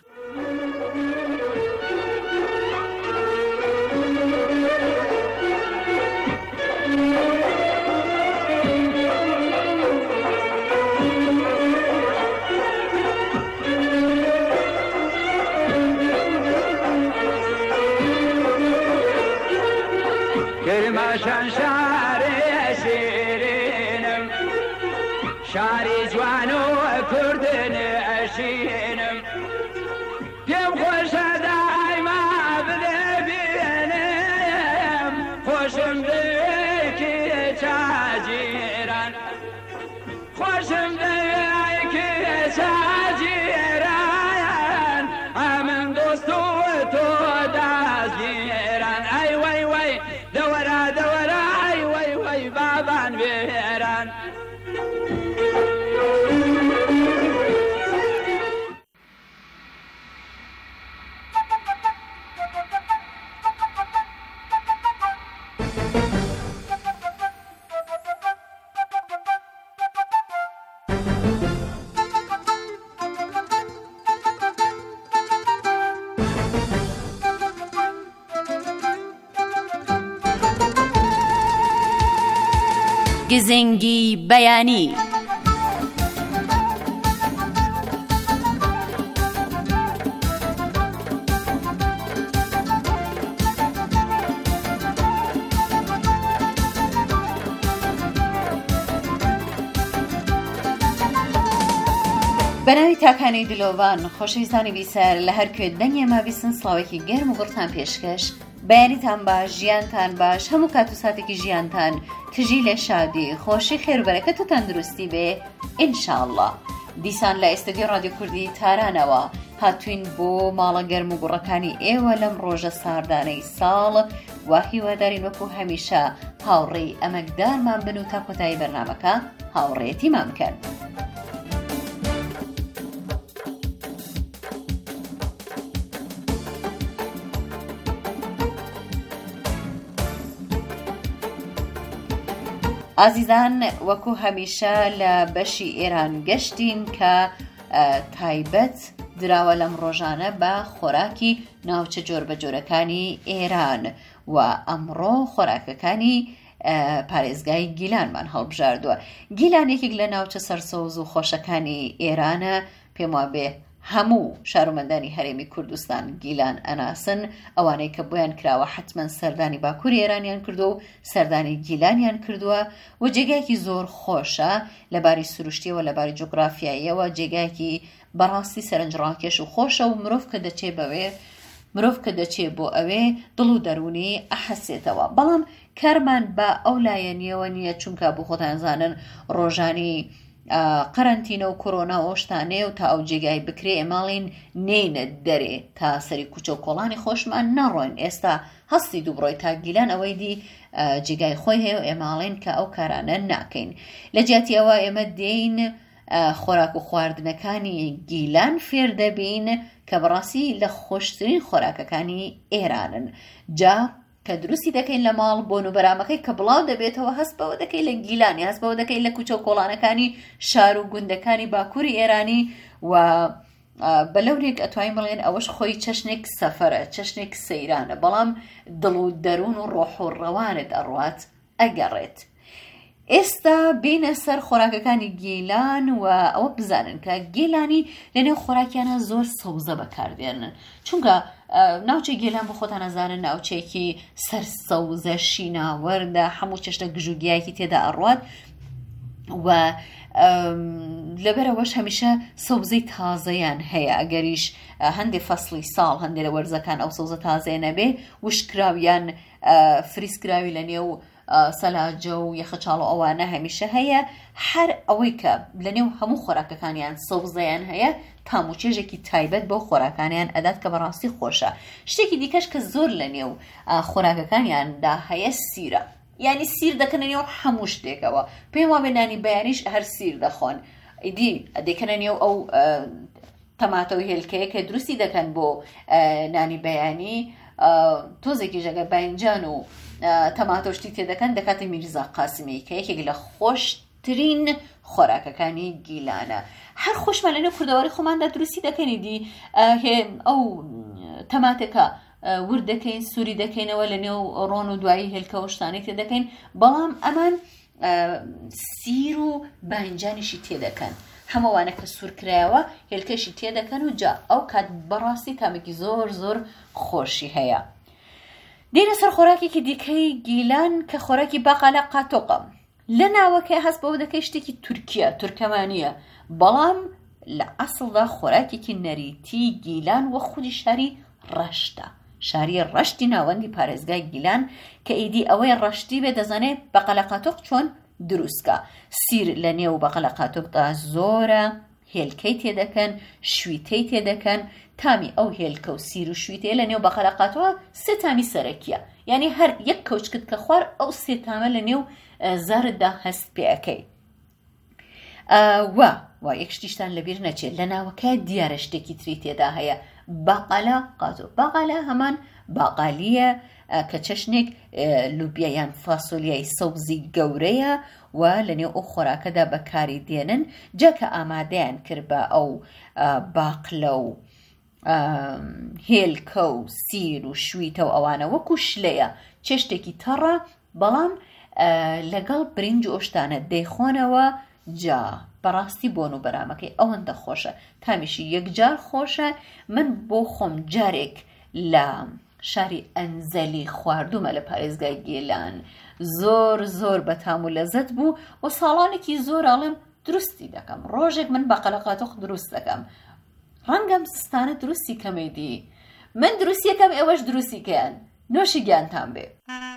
کرماشان شاری شیرینم، شاری جوان و کردن اشینم، پیم خوشه دایما ببینم، خوشم دیکی چاجیران، خوشم دیکی چاجیران، امن دوستو تو دازگیران. ای وای وای دورا دورا، ای وای وای بابان بیران. گزنگی بەیانی. بەناوی تاکانەی دلۆڤان خۆشەویستانی بیسەر لە هەر کوێ دەنگێ مابیستن سڵاوێکی گەرم و گوڕتان پێشکەش. بەیانیتان باش، ژیانتان باش، هەموو کات و ساتێکی ژیانتان تژی لە شادی، خۆشی، خێر و بەرەکەت و تەندروستی بێ ئینشاءڵڵا. دیسان لە ئێستودیۆ ڕادیۆ کوردی تارانەوە هاتوین بۆ ماڵە گەرم و گوڕەکانی ئێوە لەم ڕۆژە ساردانەی ساڵ و هیوادارین وەکو هەمیشە هاوڕێی ئەمەکدارمان بن و تا کۆتایی بەرنامەکە هاوڕێیەتیمان بکەن. ئازیزان، وەکو هەمیشە لە بەشی ئێران گەشتین کە تایبەت دراوە لەم ڕۆژانە بە خۆراکی ناوچە جۆربەجۆرەکانی ئێران و ئەمڕۆ خۆراکەکانی پارێزگای گیلانمان هەڵبژاردووە. گیلان یەکێک لە ناوچە سەرسەوز و خۆشەکانی ئێرانە، پێم وابێ هەموو شارۆمەندانی هەرێمی کوردستان گیلان ئەناسن، ئەوانەی کە بۆیان کراوە حتمەن سەردانی باکووری ئێرانیان کردووە و سەردانی گیلانیان کردووە و جێگایەکی زۆر خۆشە لەباری سروشتیەوە، لەباری جوگرافیاییەوە، جێگایەکی بەڕاستی سەرنجڕاکێش و خۆشە و مرۆڤ کە دەچێت بۆ ئەوێ دڵ و دەرونی ئەحەسێتەوە. بەڵام کارمان بە ئەو لایەنیەوە نییە، چونکە بۆ خۆتان زانن ڕۆژانی قەرەنتینە و کۆرۆنا ئەوشتانێ و تا ئەو جێگای بکرێ ئێماڵین نینە دەرێ تا سەری کوچە و کۆڵانی خۆشمان نەڕۆین. ئێستا هەستی دوو بڕۆی تا گیلان ئەوەی دی جێگای خۆی هەیە و ئێماڵین کە ئەو کارانە ناکەین. لە جیاتی ئەوە ئێمە دێین خۆراک و خواردنەکانی گیلان فێر دەبین کە بەڕاستی لە خۆشترین خۆراکەکانی ئێرانن. جا کە دروستی دەکەین لە ماڵ بۆن و بەرامەکەی کە بڵاو دەبێتەوە هەست بەوە دەکەی لە گیلانی، هەست بەوە دەکەی لە کوچە و کۆڵانەکانی شار و گوندەکانی باکووری ئێرانی و بەلەورێک ئەتوانین بڵێن ئەوەش خۆی چەشنێک سەفەرە، چەشنێک سەیرانە، بەڵام دڵ و دەروون و ڕۆح و ڕەوانت ئەڕوات ئەگەڕێت. ئێستا بینە سەر خۆراکەکانی گیلان و ئەوە بزانن کە گیلانی لەنێو خۆراکیانە زۆر سەوزە بەکاردێنن، چونکە ناوچەی گیلان بۆ خۆتان نەزانن ناوچەیەکی سەر سەوزە شیناوەردە، هەموو چەشنە گژوگیایەکی تێدا ئەڕوات و لەبەرەوەش هەمیشە سەوزەی تازەیان هەیە. ئەگەریش هەندێک فەسڵی ساڵ هەندێک لە وەرزەکان ئەو سەوزە تازەیە نەبێ، وشکراویان فریسکراوی لە نێو سەلاجە و یەخەچاڵ و ئەوانە هەمیشە هەیە. هەر ئەوەی کە لە نێو هەموو خۆراکەکانیان سەوزەیان هەیە تاموچێژێکی تایبەت بۆ خۆراکانیان ئەدات کە بەڕاستی خۆشە. شتێکی دیکەش کە زۆر لە نێو خۆراکەکانیاندا هەیە سیرە، یعنی سیر دەکەنە نێو هەموو شتێکەوە. پێم وابێ نانی بەیانیش هەر سیر دەخۆن، ئیدی دەکەنە نێو ئەو تەماتە و هێلکەیە کە دروستی دەکەن بۆ نانی بەیانی، تۆزێکی ژەگە باینجان و تەماتۆشتی تێدەکەن دەکاتە میرزا قاسمی کە یەکێک لە خۆشترین خۆراکەکانی گیلانە. هەر خۆشمان لەنێو کوردەواری خۆماندا دروستی دەکەنی دی ئەو تەماتێکە ورد دەکەین، سووری دەکەینەوە لە نێو ڕۆن و دوایی هێلکە و شتانێک تێ دەکەین، بەڵام ئەمان سیر و باینجانیشی تێدەکەن، هەمووانە کە سوورکرایەوە هێلکەشی تێدەکەن و جا ئەو کات بەڕاستی تامێکی زۆر زۆر خۆشی هەیە. دێنە سەر خۆراکێکی دیکەی گیلان کە خۆراکی باقالە قاتۆقە. لە ناوەکەی هەست بەوە دەکەی شتێکی تورکیە، تورکەمانیە، بەڵام لە ئەسڵدا خۆراکێکی نەریتی گیلان و خودی شاری ڕەشتە، شاری ڕەشتی ناوەندی پارێزگای گیلان کە ئیدی ئەوەی ڕەشتی بێ دەزانێت بەقەلە قاتۆق چۆن دروستکە. سیر لە نێو بەقەلە قاتۆقدا زۆرە، هێلکەی تێدەکەن، شویتەی تێدەکەن، تامی ئەو هێلکە و سیر و شویتەیە لە نێو بەقەلە قاتۆقە سێ تامی سەرەکیە، یعنی هەر یەک کەوچکت کە خوار ئەو سێ تامە لە نێو زارتدا هەست پێەکەی. و یەک شتیشتان لەبیر نەچێت لە ناوەکە دیارە شتێکی تری تێدا هەیە، باقالە قاتۆق. باقالە هەمان باقالیە کە چەشنێک لوبیا یان فاسۆلیای سەوزی گەورەیە و لە نێو ئەو خۆراکەدا بەکاری دێنن، جا کە ئامادەیان کرد بە ئەو باقلە و هێلکە و سیر و شویتە و ئەوانە وەکو شلەیە، چێشتێکی تەڕە، بەڵام لەگەڵ برنج و ئۆشتانە دەیخۆنەوە. جا بەڕاستی بۆن و بەرامەکەی ئەوەندە خۆشە، تامیشی یەکجار خۆشە. من بۆ خۆم جارێک لە شاری ئەنزەلی خواردومە لە پارێزگای گیلان، زۆر زۆر بەتام و لەزەت بوو و ساڵانێکی زۆر ئاڵێم دروستی دەکەم. ڕۆژێک من بەقەلە قاتۆق دروست دەکەم، ڕەنگەم سستانە دروستی کەمێدی، من دروستی یەکەم ئێوەش دروستی کەیان، نۆشی گیانتان بێ.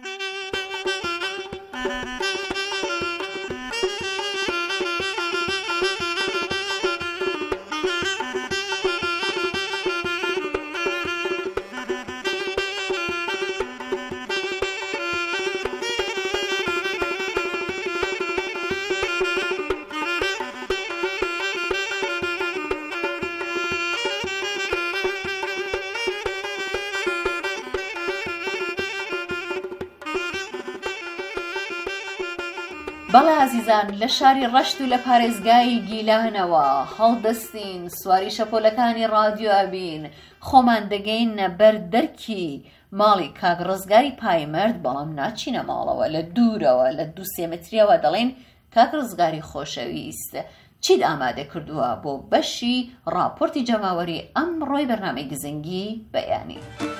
بەڵێ عزیزان، لە شاری ڕەشت و لە پارێزگای گیلانەوە هەڵدەستین، سواری شەپۆلەکانی ڕادیۆ ئەبین، خۆمان دەگەینە بەر دەرکی ماڵی کاک ڕزگاری پایمەرد، بەڵام ناچینە ماڵەوە، لە دوورەوە لە 2-3 متریەوە دەڵێن کاک ڕزگاری خۆشەویست، چیت ئامادە کردووە بۆ بەشی راپۆرتی جەماوەری ئەمڕۆی بەرنامەی گزنگی بەیانی.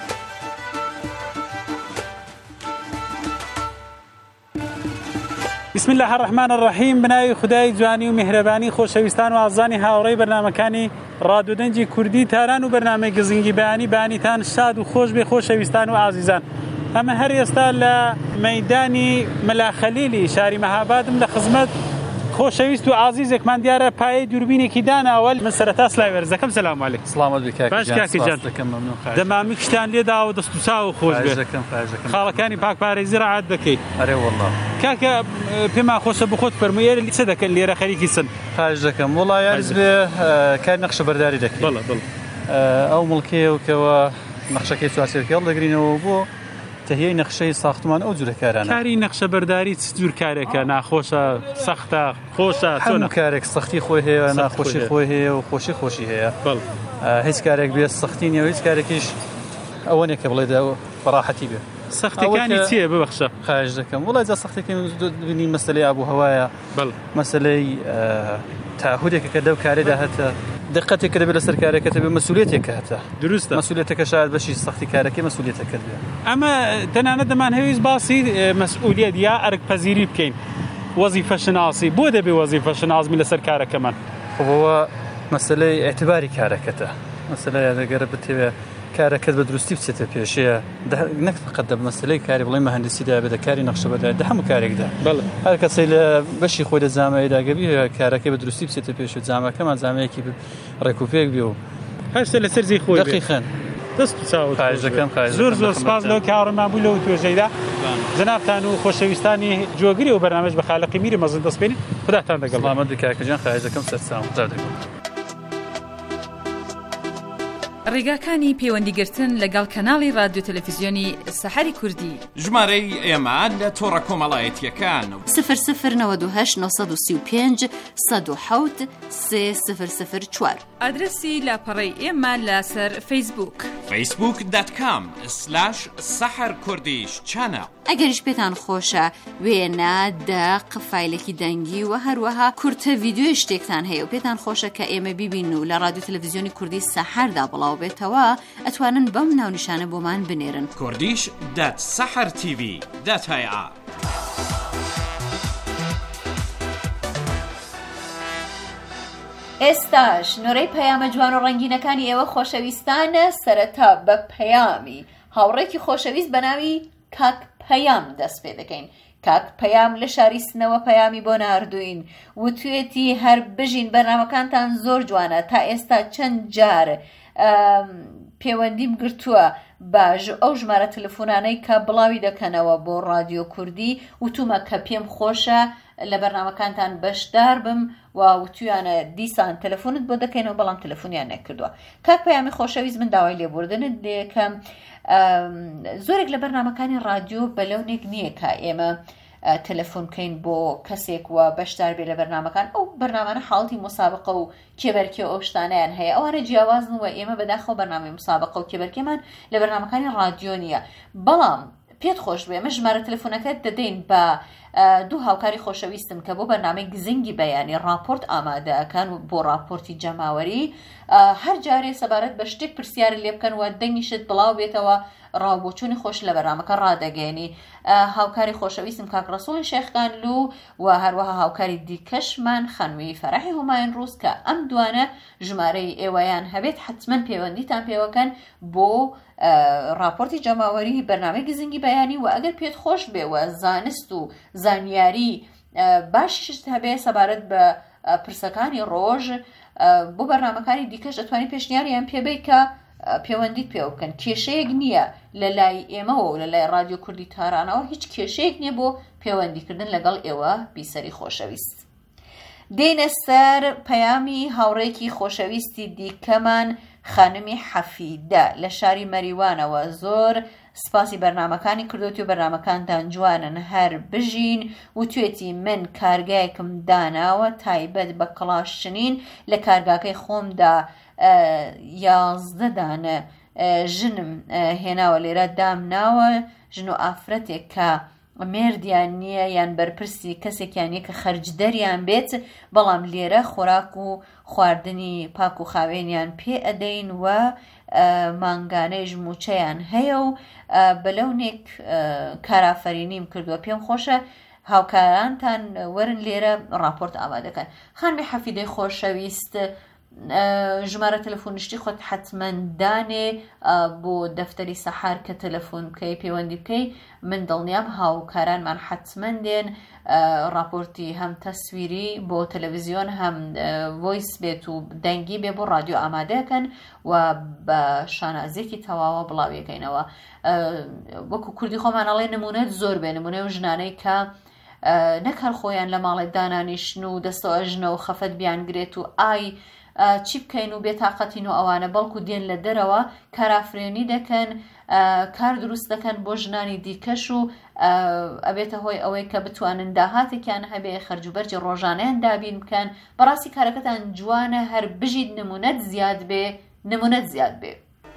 بسم الله الرحمن الرحیم. بناوی خدای جوانی و میهرەبانی خۆشەویستان و ئازانی هاوڕێی بەرنامەکانی ڕادیۆدەنجی کوردی تاران و بەرنامەی گزنگی بەیانیتان شاد و خۆش بێ خۆشەویستان و ئازیزان. ئەمە هەر ئێستا لە مەیدانی مەلاخەلیلی شاری مەهابادم لە خزمەت خۆشەویست و ئازیزێکمان دیارە پایەی دووربینێکی داناوە. من سەرەتا سلای وەرزەکەم. سەلام عەلیکم. سڵامەت بێ کاکە باش کاکە جان. دەمامی کشتان لێداوە دەست و چاو خۆش بێت. خاڵەکانی پاکپارێزی ڕەعات دەکەی. ئەرێ وەڵڵا کاکە پێمان خۆشە بخۆت فەرموویێرە چ دەکەن لێرە خەریکی سن؟ خاش دەکەم. وەڵا یاریز بێ کاری نەخشەبەرداری دەکەی. بەڵێ بەڵێ. ئەو مڵکێکەوە نەخشەکەی چوارچێکی هەڵدەگرینەوە بۆ تهیەی نەخشەی ساختمان ئەو جورە کارانە. کاری نەخشەبەرداری چ جور کارێکە؟ ناخۆشە، سەختە، خۆشە؟ هەموو کارێک سەختی خۆی هەیە، ناخۆشی خۆی هەیە و خۆشی هەیە. هیچ کارێک بێت سەختی نیە و هیچ کارێکیش ئەوە نیە کە بڵێ بەڕاحەتی بێ. سەختەکانی چییە ببەخشە؟ خاش دەکەم. وڵای جا سەختەکەی بینی مەسەلەی ئابوو هەوایە، مەسەلەی تعهودێکە کە دەو کارێدا هەتە دقەتێک کە دەبێت لەسەر کارێکە دەبێت مەسئولیەتێکە هەتە. دروستە. مەسئولیەتەکە شاید بەشی سەختی کارەکەی مەسئولیەتەکەت بێت. ئەمە تەنانەت دەمانهەویست باسی مەسئولیەت یا ئەرکپەزیری بکەین. وەزیفە شناسی بۆ دەبێت وەزیفە شناسمی لەسەر کارەکەمان؟ خۆەوە مەسەلەی ئێعتیباری کارەکەتە. مەسەلەیە دەگەرە بتەوێت کارەکەت بە دروستی بچێتە پێشەیە، نەک فقط دە مەسەلەی کاری بڵێ مەهەندسیدا بێت کاری نەخشەبەرداری دە هەموو کارێکدا. هەر کەسەی لە بەشی خۆی لە زامایەدا گەبی کارەکەی بە دروستی بچێتە پێش و جامەکەمان زامەیەکی ڕێکوپێک بێ و هەشتە لەسەر زی خۆی دقیقاً دەست چاوت. خاش دەکەم. زۆر سپاس لەو کاڕمان بوو لەو توێژەیدا. جەنابتان و خۆشەویستانی جۆگری و بەرنامەش بە خاڵقی میری مەزن دەست بێنین. خوداتان دەگەڵ. سڵامەت بێ کاکە جان. خاش دەکەم. سەرچاوم دەکەم. ڕێگاکانی پەیوەندیگرتن لەگەڵ کەناڵی رادیۆ تەلەڤیزیۆنی سەحەری کوردی. ژمارەی ئێمە لە تۆڕە کۆمەڵایەتیەکان 0098 935 107 3004. ئادرسی لاپەڕەی ئێمە لەسەر فەیسبووک facebook.com/saharkurdish-channel. ئەگەریش پێتان خۆشە وێنە دەق فایلێکی دەنگی و هەروەها کورتە ڤیدیۆی شتێکتان هەیە و پێتان خۆشە کە ئێمە بیبین و لە رادیۆ تەلەڤیزیۆنی کوردی سەحەردا بڵاو بێتەوە ئەتوانن بەم ناونیشانە بۆمان بنێرن. kurdish.sahartv.ir. ئێستاش نۆرەی پەیامە جوان و ڕەنگینەکانی ئێوە خۆشەویستانە سەرەتا بە پەیامی هاوڕێکی خۆشەویست بە ناوی کاک پەیام دەست پێ دەکەین. کاک پەیام لە شاری سنەوە پەیامی بۆ ناردوین وتوێتی هەر بژین بەرنامەکانتان زۆر جوانە، تا ئێستا چەند جار پەیوەندیم گرتووە باش ئەو ژمارە تەلەفۆنانەی کە بڵاوی دەکەنەوە بۆ رادیۆ کوردی وتومە کە پێم خۆشە لە بەرنامەکانتان بەشدار بم و وتویانە دیسان تەلەفۆنت بۆ دەکەینەوە بەڵام تەلەفۆنیان نەکردووە. کاک پەیامی خۆشەویست من داوای لێبوردنت دێکەم. زۆرێک لە بەرنامەکانی رادیۆ بەلەونێک نییە کە ئێمە تەلەفۆن بکەین بۆ کەسێک و بەشدار بێ لە بەرنامەکان. ئەو بەرنامانە حاڵتی مسابقە و کێبەرکێ ئەو شتانیان هەیە، ئەوانە جیاوازن و ئێمە بەداخەوە بەرنامەی مسابقە و کێبەرکێمان لە بەرنامەکانی رادیۆ نییە. بەڵام پێت خۆش بێ ئێمە ژمارە تەلەفۆنەکەت دەدەین بە دوو هاوکاری خۆشەویستم کە بۆ بەرنامەی گزنگی بەیانی راپۆرت ئامادەکەن و بۆ راپۆرتی جەماوەری هەر جارێ سەبارەت بە شتێک پرسیار لێ بکەن و دەنگیشت بڵاو بێتەوە ڕاوبۆچوونی خۆش لە بەرنامەکە ڕادەگەێنی. هاوکاری خۆشەویستم کاک ڕەسوڵی شێخکانلو و هەروەها هاوکاری دیکەشمان خانمی فەرەحی هومایون ڕووس کە ئەم دوانە ژمارەی ئێوەیان هەبێت حتمەن پەیوەندیتان پێوەکەن بۆ راپۆرتی جەماوەری بەرنامەی گزنگی بەیانی و ئەگەر پێت خۆش بێوە زانست و زانیاری باشیشت هەبێ سەبارەت بە پرسەکانی ڕۆژ بۆ بەرنامەکانی دیکەش ئەتوانی پێشنیاریان پێبێت کە پەیوەندیت پێ بکەن. کێشەیەک نییە لە لای ئێمەوە و لە لای رادیۆ کوردی تارانەوە هیچ کێشەیەک نییە بۆ پەیوەندیکردن لەگەڵ ئێوە بیسەری خۆشەویست. دێنە سەر پەیامی هاوڕێکی خۆشەویستی دیکەمان خانمی حەفیدە لە شاری مەریوانەوە. زۆر سپاسی بەرنامەکانی کردوتی و بەرنامەکانتان جوانن هەر بژین و توێتی من کارگایەکم داناوە تایبەت بە کڵاشنین لە کارگاکەی خۆمدا 11 دانە ژنم هێناوە لێرە دامناوە ژن و ئافرەتێک کە مێردیان نییە یان بەرپرسی کەسێکیانە کە خەرجدەریان بێت، بەڵام لێرە خۆراک و خواردنی پاک و خاوێنیان پێ ئەدەین و مانگانەیش موچەیان هەیە و بەلەونێک کارافەرینیم کردووە. پێم خۆشە هاوکارانتان وەرن لێرە ڕاپۆرت ئامادەکەن. خانمی حەفیدەی خۆشەویست، ژمارە تەلەفۆنیشتی خۆت حتمما دانێ بۆ دەفتەری سەحار کە تەلەفۆن بکەی پەیوەندی بکەی. من دڵنیام هاوکارانمان حتمما دێن راپۆرتی هەم تەسویری بۆ تەلەڤیزیۆن هەم ڤۆیس بێت و دەنگی بێ بۆ رادیۆ ئامادەکەن و بە شانازێکی تەواوە بڵاویەکەینەوە. وەکو کوردی خۆمان ئەڵێ نمونەت زۆر بێ، نمونەی و ژنانەی کە نەکار خۆیان لە ماڵێ دانانیشن و دەستەوە ئەژنە و خەفەت بیانگرێت و ئای چی بکەین و بێتاقەتین و ئەوانە، بەڵکو دێن لە دەرەوە کارافرێنی دەکەن، کار دروست دەکەن بۆ ژنانی دیکەش و ئەبێتە هۆی ئەوەی کە بتوانن داهاتێکیان هەبێ، خەرج و بەرجی ڕۆژانەیان دابین بکەن. بەڕاستی کارەکەتان جوانە، هەر بژید نمونەت زیاد بێ، نمونەت زیاد بێ.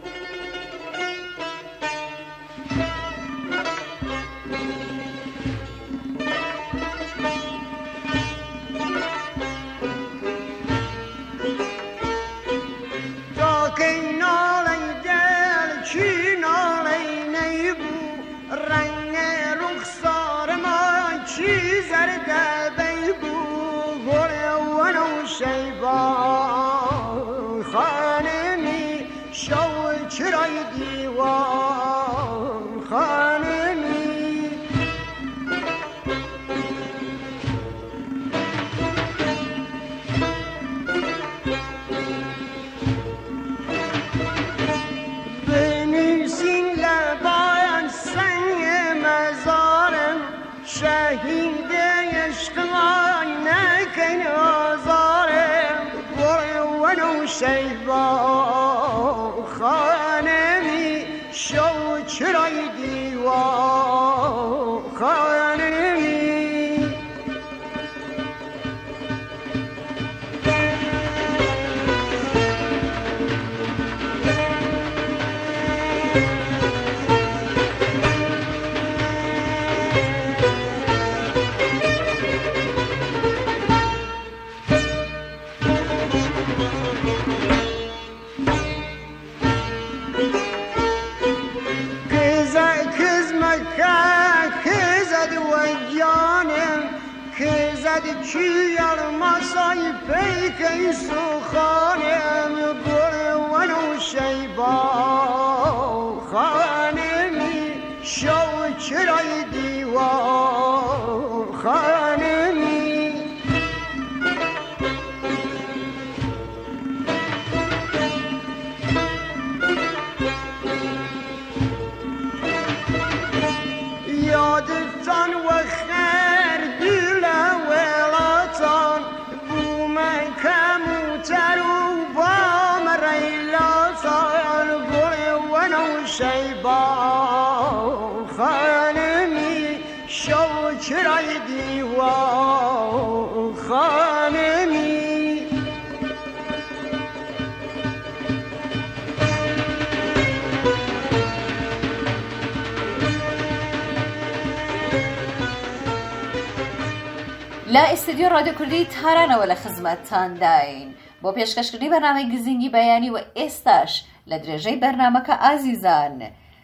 لا ئێستدیۆ رادیۆ کوردی تارانەوە لە خزمەتتان داین بۆ پێشکەشکردنی بەرنامەی گزینگی بەیانی و ئێستاش لە درێژەی بەرنامەکە ئازیزان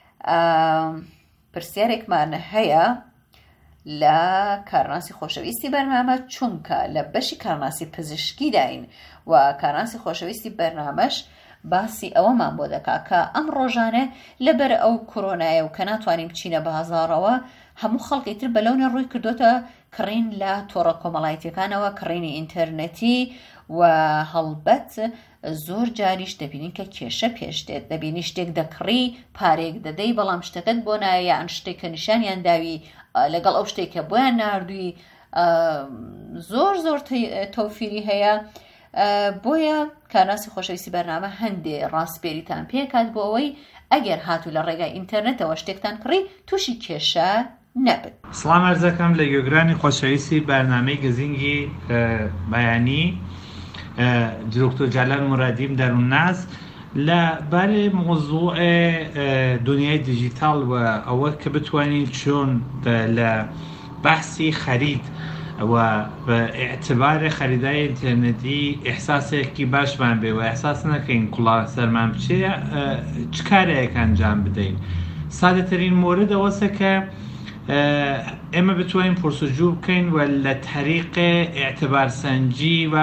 پرسیارێکمان هەیە لە کارناسی خۆشەویستی بەرنامە، چونکە لە بەشی کارناسی پزیشکی داین و کارناسی خۆشەویستی بەرنامەش باسی ئەوەمان بۆ دەکا کە ئەم ڕۆژانە لەبەر ئەو کۆرۆنایە و کە ناتوانین بچینە بازاڕەوە هەموو خەڵکی تر بەلەونە ڕووی کردوتە کڕین لە تۆڕە کۆمەڵایەتیەکانەوە، کڕینی ئینتەرنێتی و هەڵبەت زۆر جاریش دەبینین کە کێشە پێش دێت، دەبینی شتێک دەکڕی پارێک دەدەی بەڵام شتەکەت بۆ نایە یان شتێک کە نیشانیان داوی لەگەڵ ئەو شتێکە بۆیان ناردووی زۆر زۆر تەوفیری هەیە. بۆیە کارناسی خۆشەویستی بەرنامە هەندێ ڕاستپێریتان پێکات بۆ ئەوەی ئەگەر هاتوو لە ڕێگای ئینتەرنێتەوە شتێکتان کڕی تووشی کێشە نەبن. سڵام عەرز دەکەم لە گوێگرانی خۆشەویستی بەرنامەی گزینگی بەیانی دکتۆر جەلال مورادیم دەروونناز. لبارەی مۆزوع دنیای دیجیتال و ئەوە کە بتوانین چۆن لە بەحسی خەرید و باعتبار خەریدای ئینتەرنێتی ئیحساسێکی باشمان بێ و ئیحساس نەکەین کوڵا سەرمان بچێ چ کارێک ئەنجام بدەین. سادەترین مۆرد ئەوەسە کە ئێمە بتوانین پرسوجو بکەین و لە طریقی ئیعتبارسەنجی و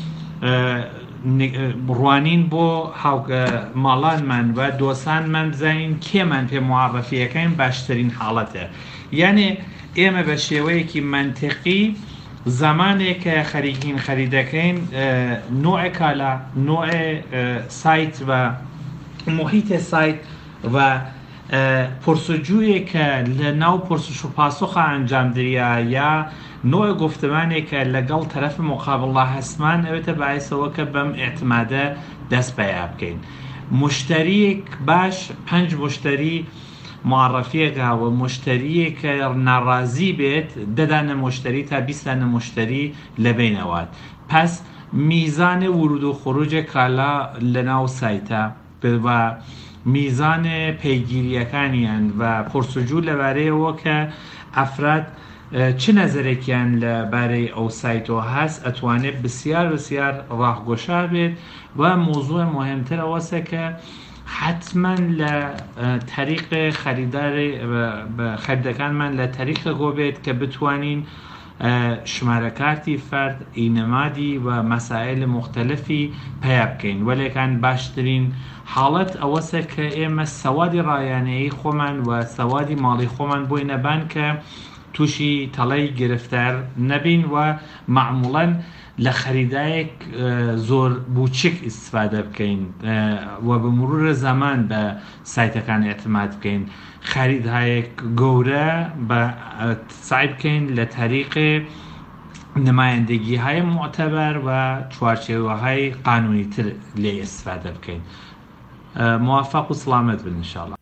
بڕوانین بۆ ماڵانمان و دۆستانمان بزانین کێمان پێ معرەفیەکەین باشترین حاڵەتە. یعنی ئێمە بە شێوەیەکی منتیقی زمانێک کە خەریکین خەریدەکەین نوع کالا، نوع سایت و محیط سایت و پرسوجویەکە لە ناو پرسش و پاسخە ئەنجام دریا یا نوع گفتمانێکە لەگەڵ تەرەف مقابڵە هەسمان ئەوێتە باعثەوە کە بەم ئێعتمادە دەست پەیا بکەین. مشتریەک باش 5 مشتری معرفیەکە و مشتریە کە ناڕازی بێت 10 مشتری تا 20 مشتری لەبینەوات. پس میزان ورود و خروج کالا لە ناو سایتە و میزان پەیگیریەکانیان و پرسوجو لەبارەیەوە کە ئەفراد چ نەزەرێکیان لەبارەی ئەو سایتەوە هەست ئەتوانێت بسیار بسیار ڕاهگۆشا بێت و مۆزوع مهمتر ئەوەسە کە حتما لە طریق خەریدەکانمان لە طریقە گۆ بێت کە بتوانین شمارە کارتی فرد، ئینەمادی و مەسائل مختلفی پیا بکەین. وەلێکان باشترین حاڵەت ئەوەسە کە ئێمە سەوادی ڕایانەیەی خۆمان و سەوادی ماڵی خۆمان بۆی نەبان کە تووشی تەڵەی گرفتار نەبین و معموڵەن لە خەریدایەک زۆر بوچک ئیستفادە بکەین و بە مرورە زەمان بە سایتەکان ئێعتماد بکەین. خەریدایەک گەورە بە سعی بکەین لە طریقی نمایندگی‌های معتبر و چوارچێوەهای قانونیتر لێ ئیستفادە بکەین. موفق و سلامت بن انشاءالله.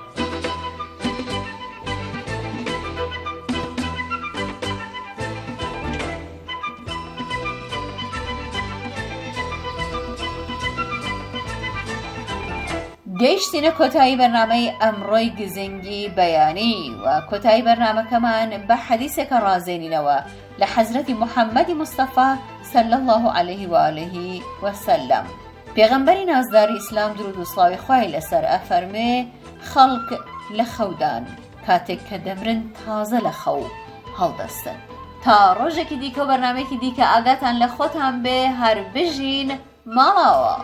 گەیشتینە کۆتایی بەرنامەی ئەمڕۆی گزنگی بەیانی و کۆتایی بەرنامەکەمان بە حەدیثێکە ڕازێنینەوە لە حەزرەتی محەممەدی مستەفا صلی الله عليه و آله وسلم. پێغەمبەری نازداری ئیسلام درود و سڵاوی خوای لەسەر ئەفەرمێ خەڵک لە خەودان کاتێک کە دەمرن تازە لە خەو هەڵدەستن. تا ڕۆژێکی دیکە و بەرنامێکی دیکە ئاگاتان لە خۆتان بێ هەر بژین ماڵەوە.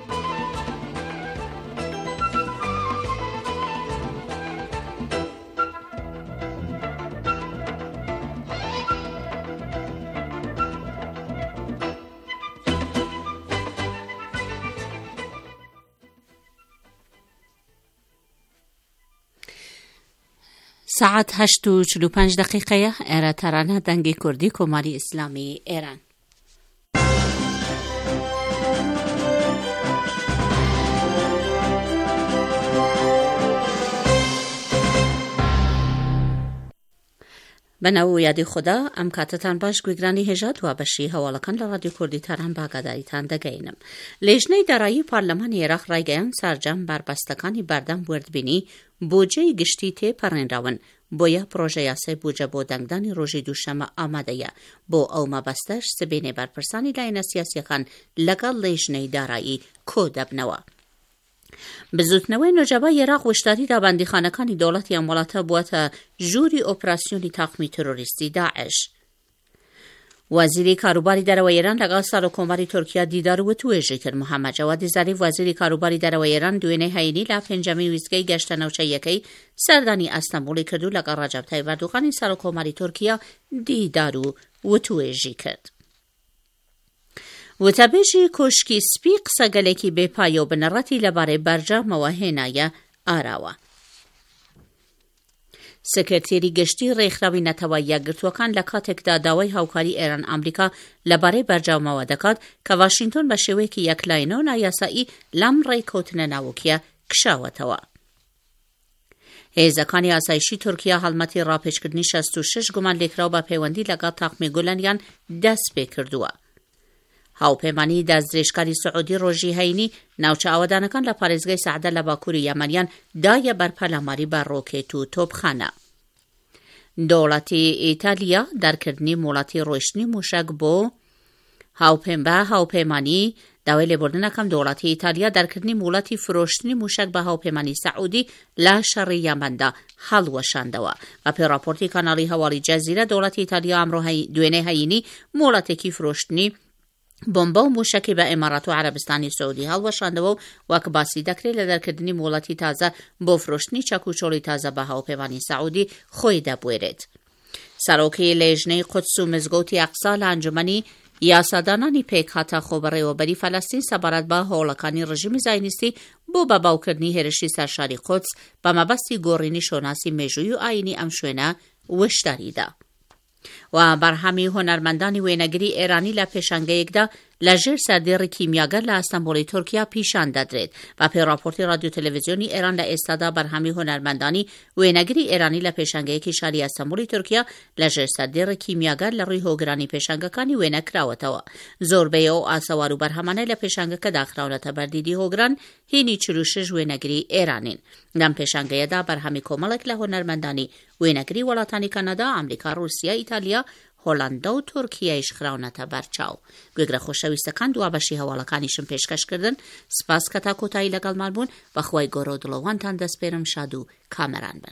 ساعت 8:45 ئێرە تەرانە دەنگی کوردی کۆماری ئیسلامی ئێران. بەناو یادی خوددا ئەم کاتتان باش گوێگرانی هێژات و بەشی هەواڵەکان لە ڕادیۆ کوردی تاران باگاداریتان دەگەینم. لێژنەی دارایی پارلەمانی عێراق ڕایگەیان سارجەم باربەستەکانی بەردەم وردبینی بۆجێی گشتی تێپەڕێنراون بۆیە پرۆژە یاسای بودجە بۆ دەنگدانی ڕۆژی دووشەمە ئامادەیە بۆ ئەو مەبەستەش سبێنێ بەرپرسانی لایەنە سیاسیەکان لەگەڵ لێژنەی دارایی کۆ دەبنەوە. بزوتنەوەی نۆجەبای عێراق وشداری دابەندیخانەکانی دەوڵەتی ئەم وڵاتە بووەتە ژووری ئۆپراسیۆنی تاقمی تۆرۆریستی داعش. وەزیری کاروباری دەرەوەی ئێران لەگەڵ سەرۆکۆماری تورکیا دیدار و توێژی کرد. محەممەد جەوادی زاریف وەزیری کاروباری دەرەوەی ئێران دوێنەی هەینی لا پێنجەمی ویزگەی گەشتە نەوچەیەکەی سەردانی ئەستەمبوڵی کرد و لەگەڵ ڕەجەب تایب ئەردوغانی سەرۆکۆماری تورکیا دیدار و توێژی کرد. وتەبێژی کۆشکی سپی قسەگەلێکی بێپایە و بنەڕەتی لەبارەی بەرجامەوە هێنایە ئاراوە. سکرتێری گەشتی ڕێکخراوی نەتەوە یەکگرتووەکان لە کاتێکدا داوای هاوکاری ئێران ئەمریکا لەبارەی بەرجامەوە دەکات کە واشنگتن بە شێوەیەکی یەکلاینە و نایاسایی لەم ڕێککەوتنە ناوکیە کشاوەتەوە. هێزەکانی ئاسایشی تورکیا هەڵمەتی ڕاپێچکردنی 66 گومان لێکراو بە پەیوەندی لەگەڵ تاقمی گۆلانیان دەست پێ کردووە. هاوپەیمانی دەستدرێژکاری سعودی ڕۆژی هەینی ناوچە ئاوەدانەکان لە پارێزگای سەعدە لە باکووری یەمەنیان دایە بەرپەلاماری بە ڕۆکێت و تۆپخانە. دەوڵەتی ئیتالیا دەرکردنی وڵاتی ڕۆیشتنی موشک بۆ هاوپەیمانی داوای لێبوردنەکەم دەوڵەتی ئیتالیا دەرکردنی وڵاتی فرۆشتنی موشک بە هاوپەیمانی سەعودی لە شەڕی یەمەندا هەڵوەشاندەوە. بە پێی راپۆرتی کاناڵی هەواڵی جەزیرە دەوڵەتی ئیتالیا ئەمڕۆ دوێنێ هەینی وڵاتێکی فرۆشتنی بۆمبە و موشکی بە ئێمارات و عەرەبستانی سعودی هەڵوەشاندەوە و وەک باسی دەکرێت لە دەرکردنی وڵاتی تازە بۆ فرۆشتنی چەکوچۆڵی تازە بە هاوپەیمانی سەعودی خۆی دەبوێرێت. سەرۆکی لێژنەی قودس و مزگەوتی ئەقسا لە ئەنجومەنی یاسادانانی پێک هاتە خۆبەڕێوەبەری فەلەستین سەبارەت بە هەوڵەکانی ڕژیمی زاینیستی بۆ بەباوکردنی هێرشی سەرشاری قودس بە مەبەستی گۆڕینی شۆناسی مێژووی و ئاینی ئەم شوێنە وشداریدا. و بەرهەمی هۆنەرمەندانی وێنەگری ئێرانی لە پێشانگەیەکدا لە ژێر سەردێڕی کیمیاگەر لە ئەستەمبوڵی تورکیا پیشان دەدرێت. بە پێی راپۆرتی رادیۆ تەلەڤیزیۆنی ئێران لە ئێستادا بەرهەمی هۆنەرمەندانی وێنەگری ئێرانی لە پێشانگەیەکی شاری ئەستەمبوڵی تورکیا لە ژێر سەردێڕی کیمیاگەر لە ڕووی هۆگرانی پێشانگەکانی وێنە کراوەتەوە. زۆربەی ئەو ئاسەوار و بەرهەمانەی لە پێشانگەکە داخراونەتە بەردیدی هۆگران هینی 46 وێنەگری ئێرانین. لەم پێشانگەیەدا بەرهەمی کۆمەڵێک لە هۆنەرمەندانی وێنەگری وڵاتانی کەنەدا، ئەمریکا، رووسیا، ئیتالیا، هۆڵەندا و تورکیایش خراونەتە بەرچاو. گوێگرە خۆشەویستەکان دوا بەشی هەواڵەکانیشم پێشکەشکردن. سپاس کە تا کۆتایی لەگەڵمان بوون. بەخوای گۆڕە و دڵەوانتان دەسپێرم. شاد و کامەران بن.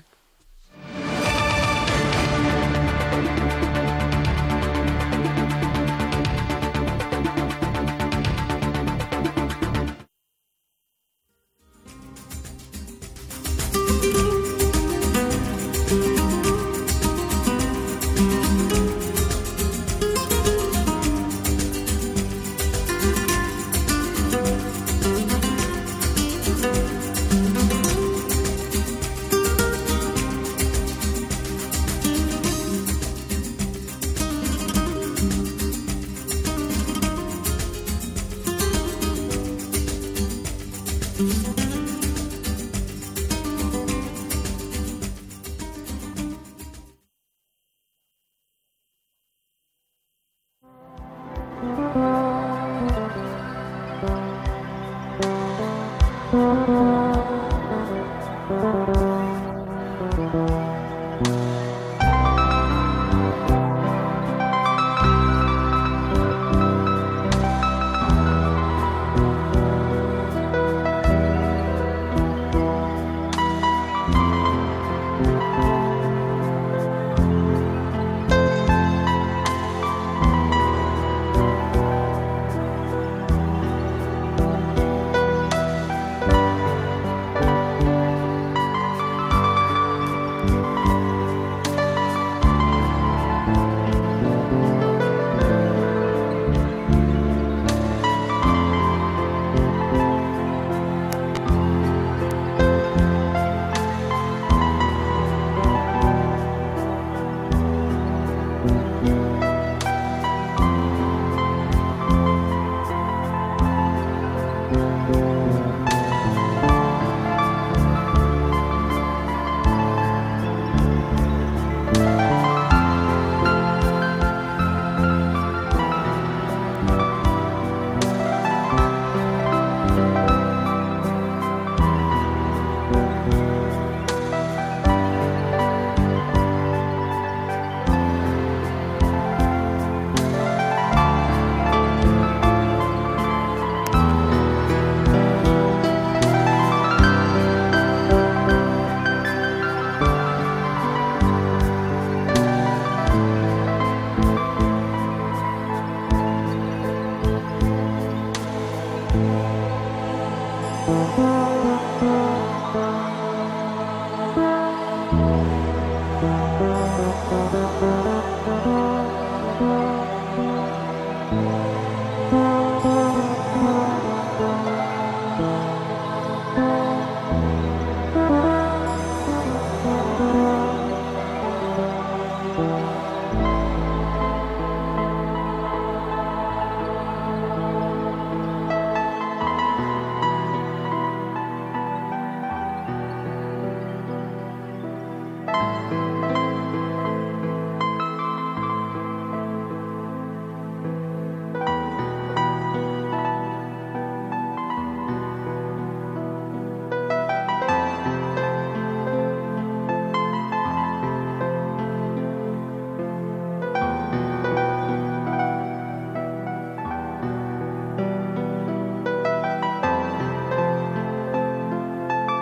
Thank you.